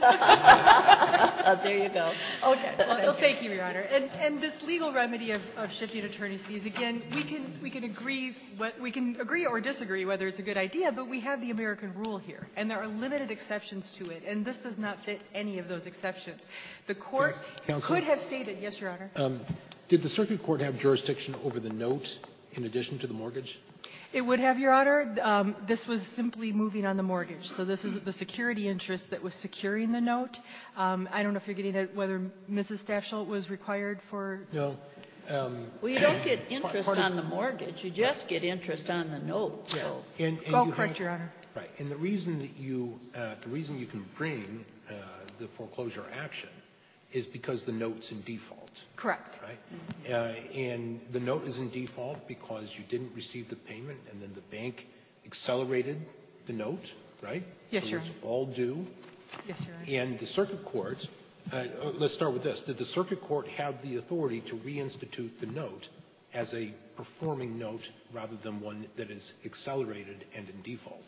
Oh, there you go. Okay. Well, well, thank you, Your Honor. And, and this legal remedy of, of shifting attorney's fees, again, we can we can agree what we can agree or disagree whether it's a good idea, but we have the American rule here, and there are limited exceptions to it, and this does not fit any of those exceptions. The court Counsel? could have stated, yes, Your Honor. Um, did the circuit court have jurisdiction over the note in addition to the mortgage? It would have, Your Honor. Um, this was simply moving on the mortgage. So this is the security interest that was securing the note. Um, I don't know if you're getting at whether Missus Staffschulte was required for... No. Um, Well, you don't get interest part of- on the mortgage. You just get interest on the note. Yeah. So. And, and Oh, you correct, have- Your Honor. Right. And the reason that you, uh, the reason you can bring uh, the foreclosure action is because the note's in default. Correct. Right? Mm-hmm. Uh, and the note is in default because you didn't receive the payment, and then the bank accelerated the note, right? Yes, so Your it's Honor. all due. Yes, Your Honor. And the circuit court, uh, uh, let's start with this. Did the circuit court have the authority to reinstitute the note as a performing note rather than one that is accelerated and in default?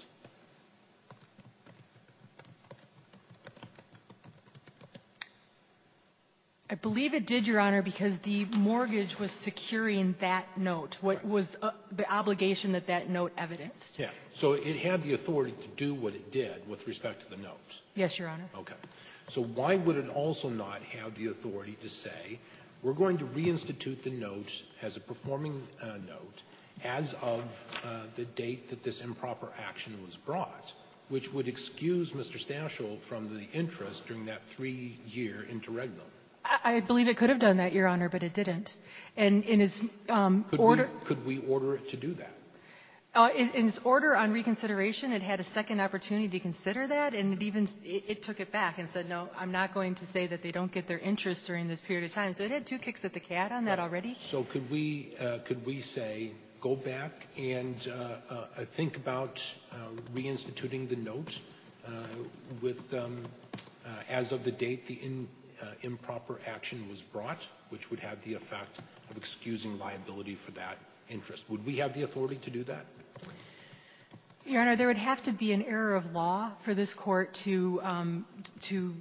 I believe it did, Your Honor, because the mortgage was securing that note, what was uh, the obligation that that note evidenced. Yeah. So it had the authority to do what it did with respect to the note. Yes, Your Honor. Okay. So why would it also not have the authority to say, we're going to reinstitute the note as a performing uh, note as of uh, the date that this improper action was brought, which would excuse Mister Staffschulte from the interest during that three-year interregnum? I, I believe it could have done that, Your Honor, but it didn't. And in its um, Could order... we, could we order it to do that? Uh, in, in its order on reconsideration, it had a second opportunity to consider that, and it even it, it took it back and said, no, I'm not going to say that they don't get their interest during this period of time. So it had two kicks at the cat on that already. So could we uh, could we say, go back and uh, uh, think about uh, reinstituting the note uh, with um, uh, as of the date the in, uh, improper action was brought, which would have the effect of excusing liability for that interest? Would we have the authority to do that? Your Honor, there would have to be an error of law for this court to um, to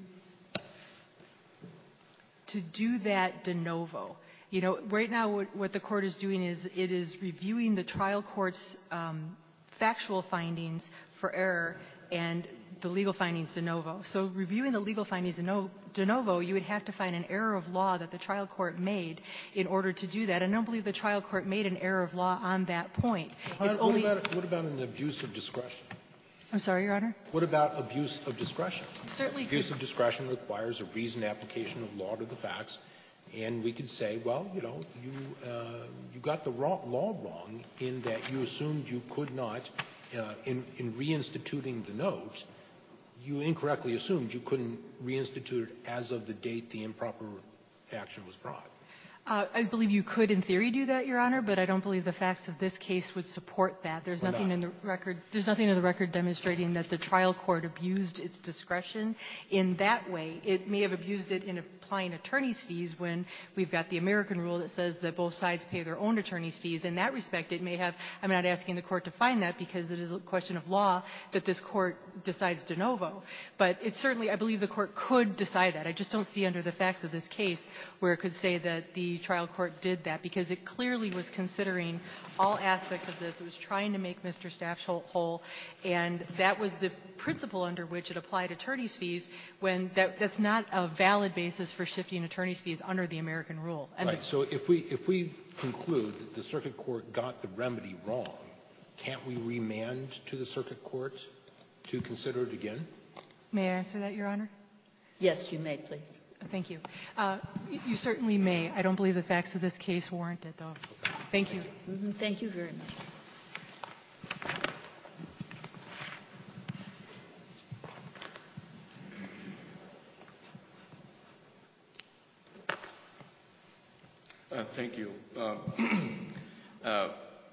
to do that de novo. You know, right now what, what the court is doing is it is reviewing the trial court's um, factual findings for error and the legal findings de novo. So reviewing the legal findings de novo, de novo, you would have to find an error of law that the trial court made in order to do that. And I don't believe the trial court made an error of law on that point. What, It's only, about, what about an abuse of discretion? I'm sorry, Your Honor? What about abuse of discretion? Certainly. Abuse of discretion requires a reasoned application of law to the facts. And we could say, well, you know, you, uh, you got the raw, law wrong in that you assumed you could not, uh, in, in reinstituting the note, you incorrectly assumed you couldn't reinstitute it as of the date the improper action was brought. Uh, I believe you could, in theory, do that, Your Honor, but I don't believe the facts of this case would support that. There's Why nothing not? in the record. There's nothing in the record demonstrating that the trial court abused its discretion in that way. It may have abused it in applying attorney's fees when we've got the American rule that says that both sides pay their own attorney's fees. In that respect, it may have. I'm not asking the court to find that because it is a question of law that this court decides de novo. But it certainly, I believe, the court could decide that. I just don't see under the facts of this case where it could say that the trial court did that, because it clearly was considering all aspects of this. It was trying to make Mister Stafsholt whole, and that was the principle under which it applied attorney's fees when that, that's not a valid basis for shifting attorney's fees under the American rule. And Right. So if we if we conclude that the circuit court got the remedy wrong, can't we remand to the circuit court to consider it again? May I answer that, Your Honor? Yes, you may, please. Thank you. Uh, you certainly may. I don't believe the facts of this case warrant it, though. Thank you. Mm-hmm. Thank you very much. Uh, thank you. Uh, uh,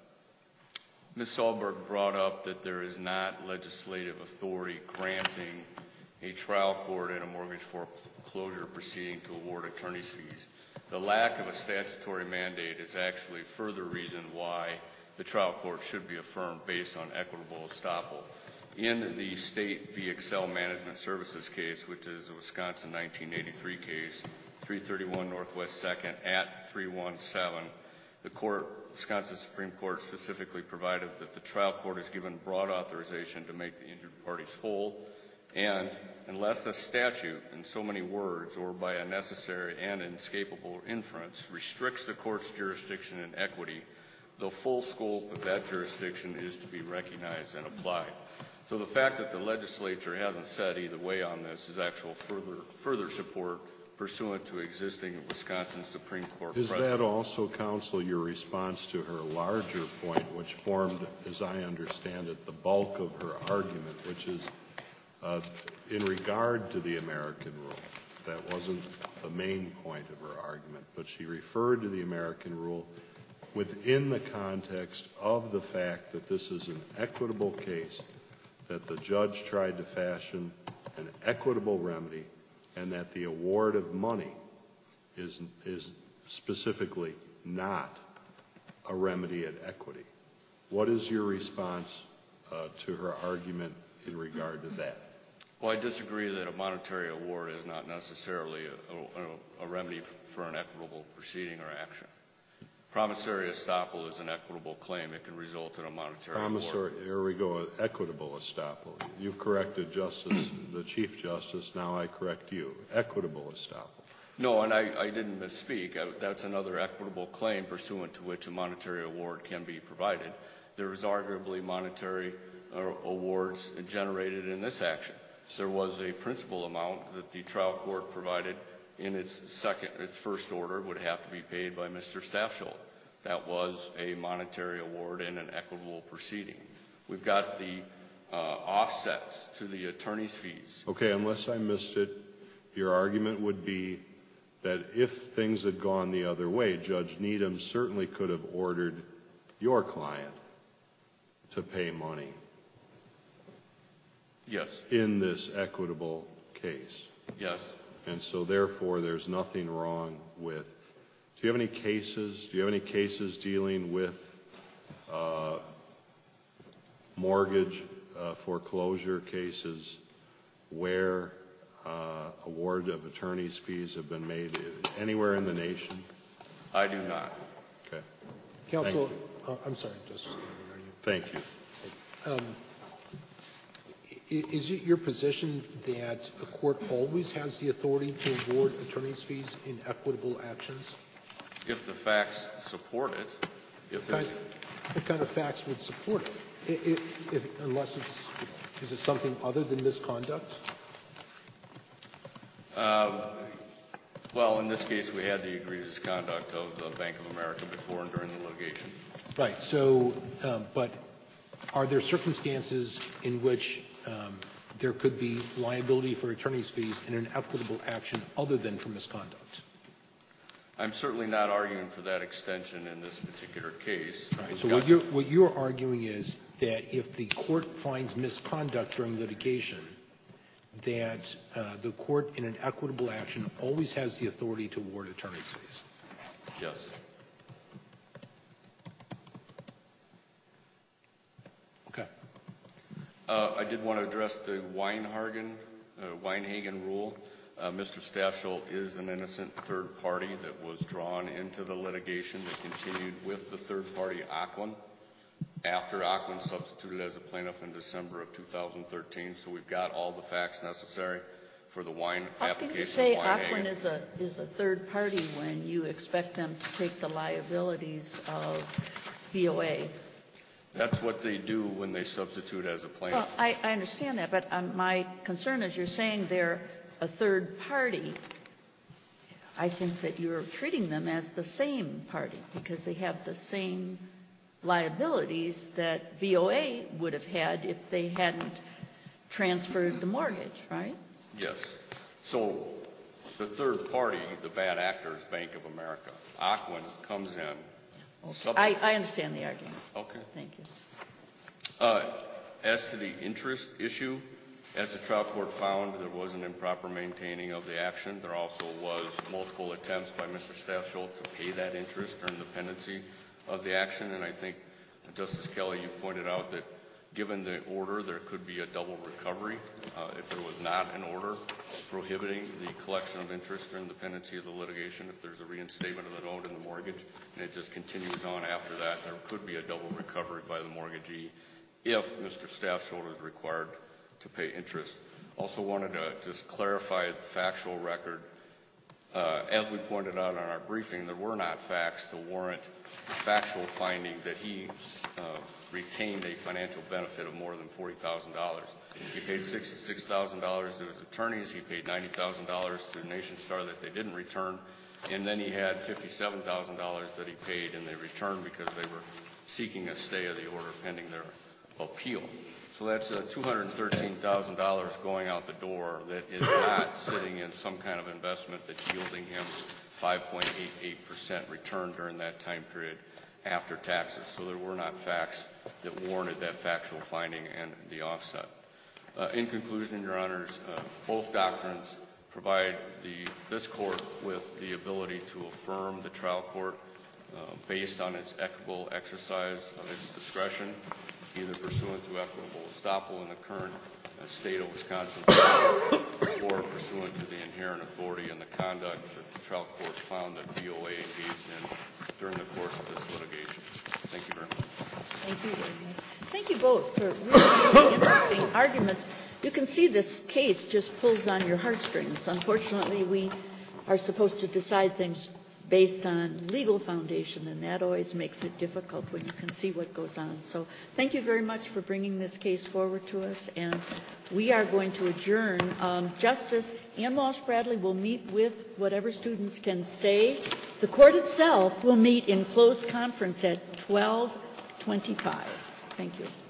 Miz Sahlberg brought up that there is not legislative authority granting a trial court in a mortgage foreclosure proceeding to award attorney's fees. The lack of a statutory mandate is actually further reason why the trial court should be affirmed based on equitable estoppel. In the State v. Excel Management Services case, which is a Wisconsin nineteen eighty-three case, three thirty-one Northwest second at three one seven, the court, Wisconsin Supreme Court specifically provided that the trial court is given broad authorization to make the injured parties whole, and unless a statute in so many words or by a necessary and inescapable inference restricts the court's jurisdiction and equity, the full scope of that jurisdiction is to be recognized and applied. So the fact that the legislature hasn't said either way on this is actual further further support pursuant to existing Wisconsin Supreme Court Is precedent. that also, counsel, your response to her larger point, which formed, as I understand it, the bulk of her argument, which is uh, in regard to the American rule? That wasn't the main point of her argument, but she referred to the American rule within the context of the fact that this is an equitable case, that the judge tried to fashion an equitable remedy, and that the award of money is, is specifically not a remedy at equity. What is your response uh, to her argument in regard to that? Well, I disagree that a monetary award is not necessarily a, a, a remedy for an equitable proceeding or action. Promissory estoppel is an equitable claim. It can result in a monetary Promissory, award. here we go, equitable estoppel. You've corrected Justice, the Chief Justice, now I correct you. Equitable estoppel. No, and I, I didn't misspeak. I, that's another equitable claim pursuant to which a monetary award can be provided. There is arguably monetary uh, awards generated in this action. There was a principal amount that the trial court provided in its second, its first order would have to be paid by Mister Stafsholt. That was a monetary award in an equitable proceeding. We've got the uh, offsets to the attorney's fees. Okay, unless I missed it, your argument would be that if things had gone the other way, Judge Needham certainly could have ordered your client to pay money. Yes. In this equitable case. Yes. And so therefore there's nothing wrong with, do you have any cases, do you have any cases dealing with uh, mortgage uh, foreclosure cases where uh, award of attorney's fees have been made anywhere in the nation? I do not. Okay. Counsel, uh, I'm sorry, Justice. Thank you. Um, Is it your position that a court always has the authority to award attorney's fees in equitable actions? If the facts support it. If What kind, what kind of facts would support it? If, if, unless it's, is it something other than misconduct? Um, well, in this case, we had the egregious conduct of the Bank of America before and during the litigation. Right. So, um, but are there circumstances in which um, there could be liability for attorney's fees in an equitable action other than for misconduct? I'm certainly not arguing for that extension in this particular case. Right. So what you're, what you're arguing is that if the court finds misconduct during litigation, that uh, the court in an equitable action always has the authority to award attorney's fees. Yes. Okay. Uh, I did want to address the Weinhagen, uh, Weinhagen rule. Uh, Mister Stafschulte is an innocent third party that was drawn into the litigation that continued with the third party Ocwen after Ocwen substituted as a plaintiff in December of two thousand thirteen. So we've got all the facts necessary for the Wein How application. How can you say of Ocwen is a, is a third party when you expect them to take the liabilities of B O A? That's what they do when they substitute as a plaintiff. Well, I, I understand that, but um, my concern is you're saying they're a third party. I think that you're treating them as the same party because they have the same liabilities that B O A would have had if they hadn't transferred the mortgage, right? Yes. So the third party, the bad actor, is Bank of America. Ocwen comes in. Okay. I, I understand the argument. Okay. Thank you. Uh, as to the interest issue, as the trial court found, there was an improper maintaining of the action. There also was multiple attempts by Mister Stafschulte to pay that interest during the pendency of the action. And I think, Justice Kelly, you pointed out that given the order, there could be a double recovery uh, if there was not an order prohibiting the collection of interest during the pendency of the litigation. If there's a reinstatement of the note in the mortgage and it just continues on after that, there could be a double recovery by the mortgagee if Mister Stafschulte is required to pay interest. Also wanted to just clarify the factual record. Uh, as we pointed out on our briefing, there were not facts to warrant factual finding that he uh, retained a financial benefit of more than forty thousand dollars. He paid sixty-six thousand dollars to his attorneys. He paid ninety thousand dollars to Nation Star that they didn't return. And then he had fifty-seven thousand dollars that he paid and they returned because they were seeking a stay of the order pending their appeal. So that's uh, two hundred thirteen thousand dollars going out the door that is not sitting in some kind of investment that's yielding him five point eight eight percent return during that time period after taxes. So there were not facts that warranted that factual finding and the offset. Uh, in conclusion, Your Honors, uh, both doctrines provide the, this court with the ability to affirm the trial court uh, based on its equitable exercise of its discretion, either pursuant to equitable estoppel in the current uh, state of Wisconsin or pursuant to the inherent authority and the conduct that the trial court found that B O A engaged in during the course of this litigation. Thank you very much. Thank you very much. Thank you both for really interesting arguments. You can see this case just pulls on your heartstrings. Unfortunately, we are supposed to decide things based on legal foundation, and that always makes it difficult when you can see what goes on. So thank you very much for bringing this case forward to us, and we are going to adjourn. Um, Justice Ann Walsh Bradley will meet with whatever students can stay. The court itself will meet in closed conference at twelve twenty-five. Thank you.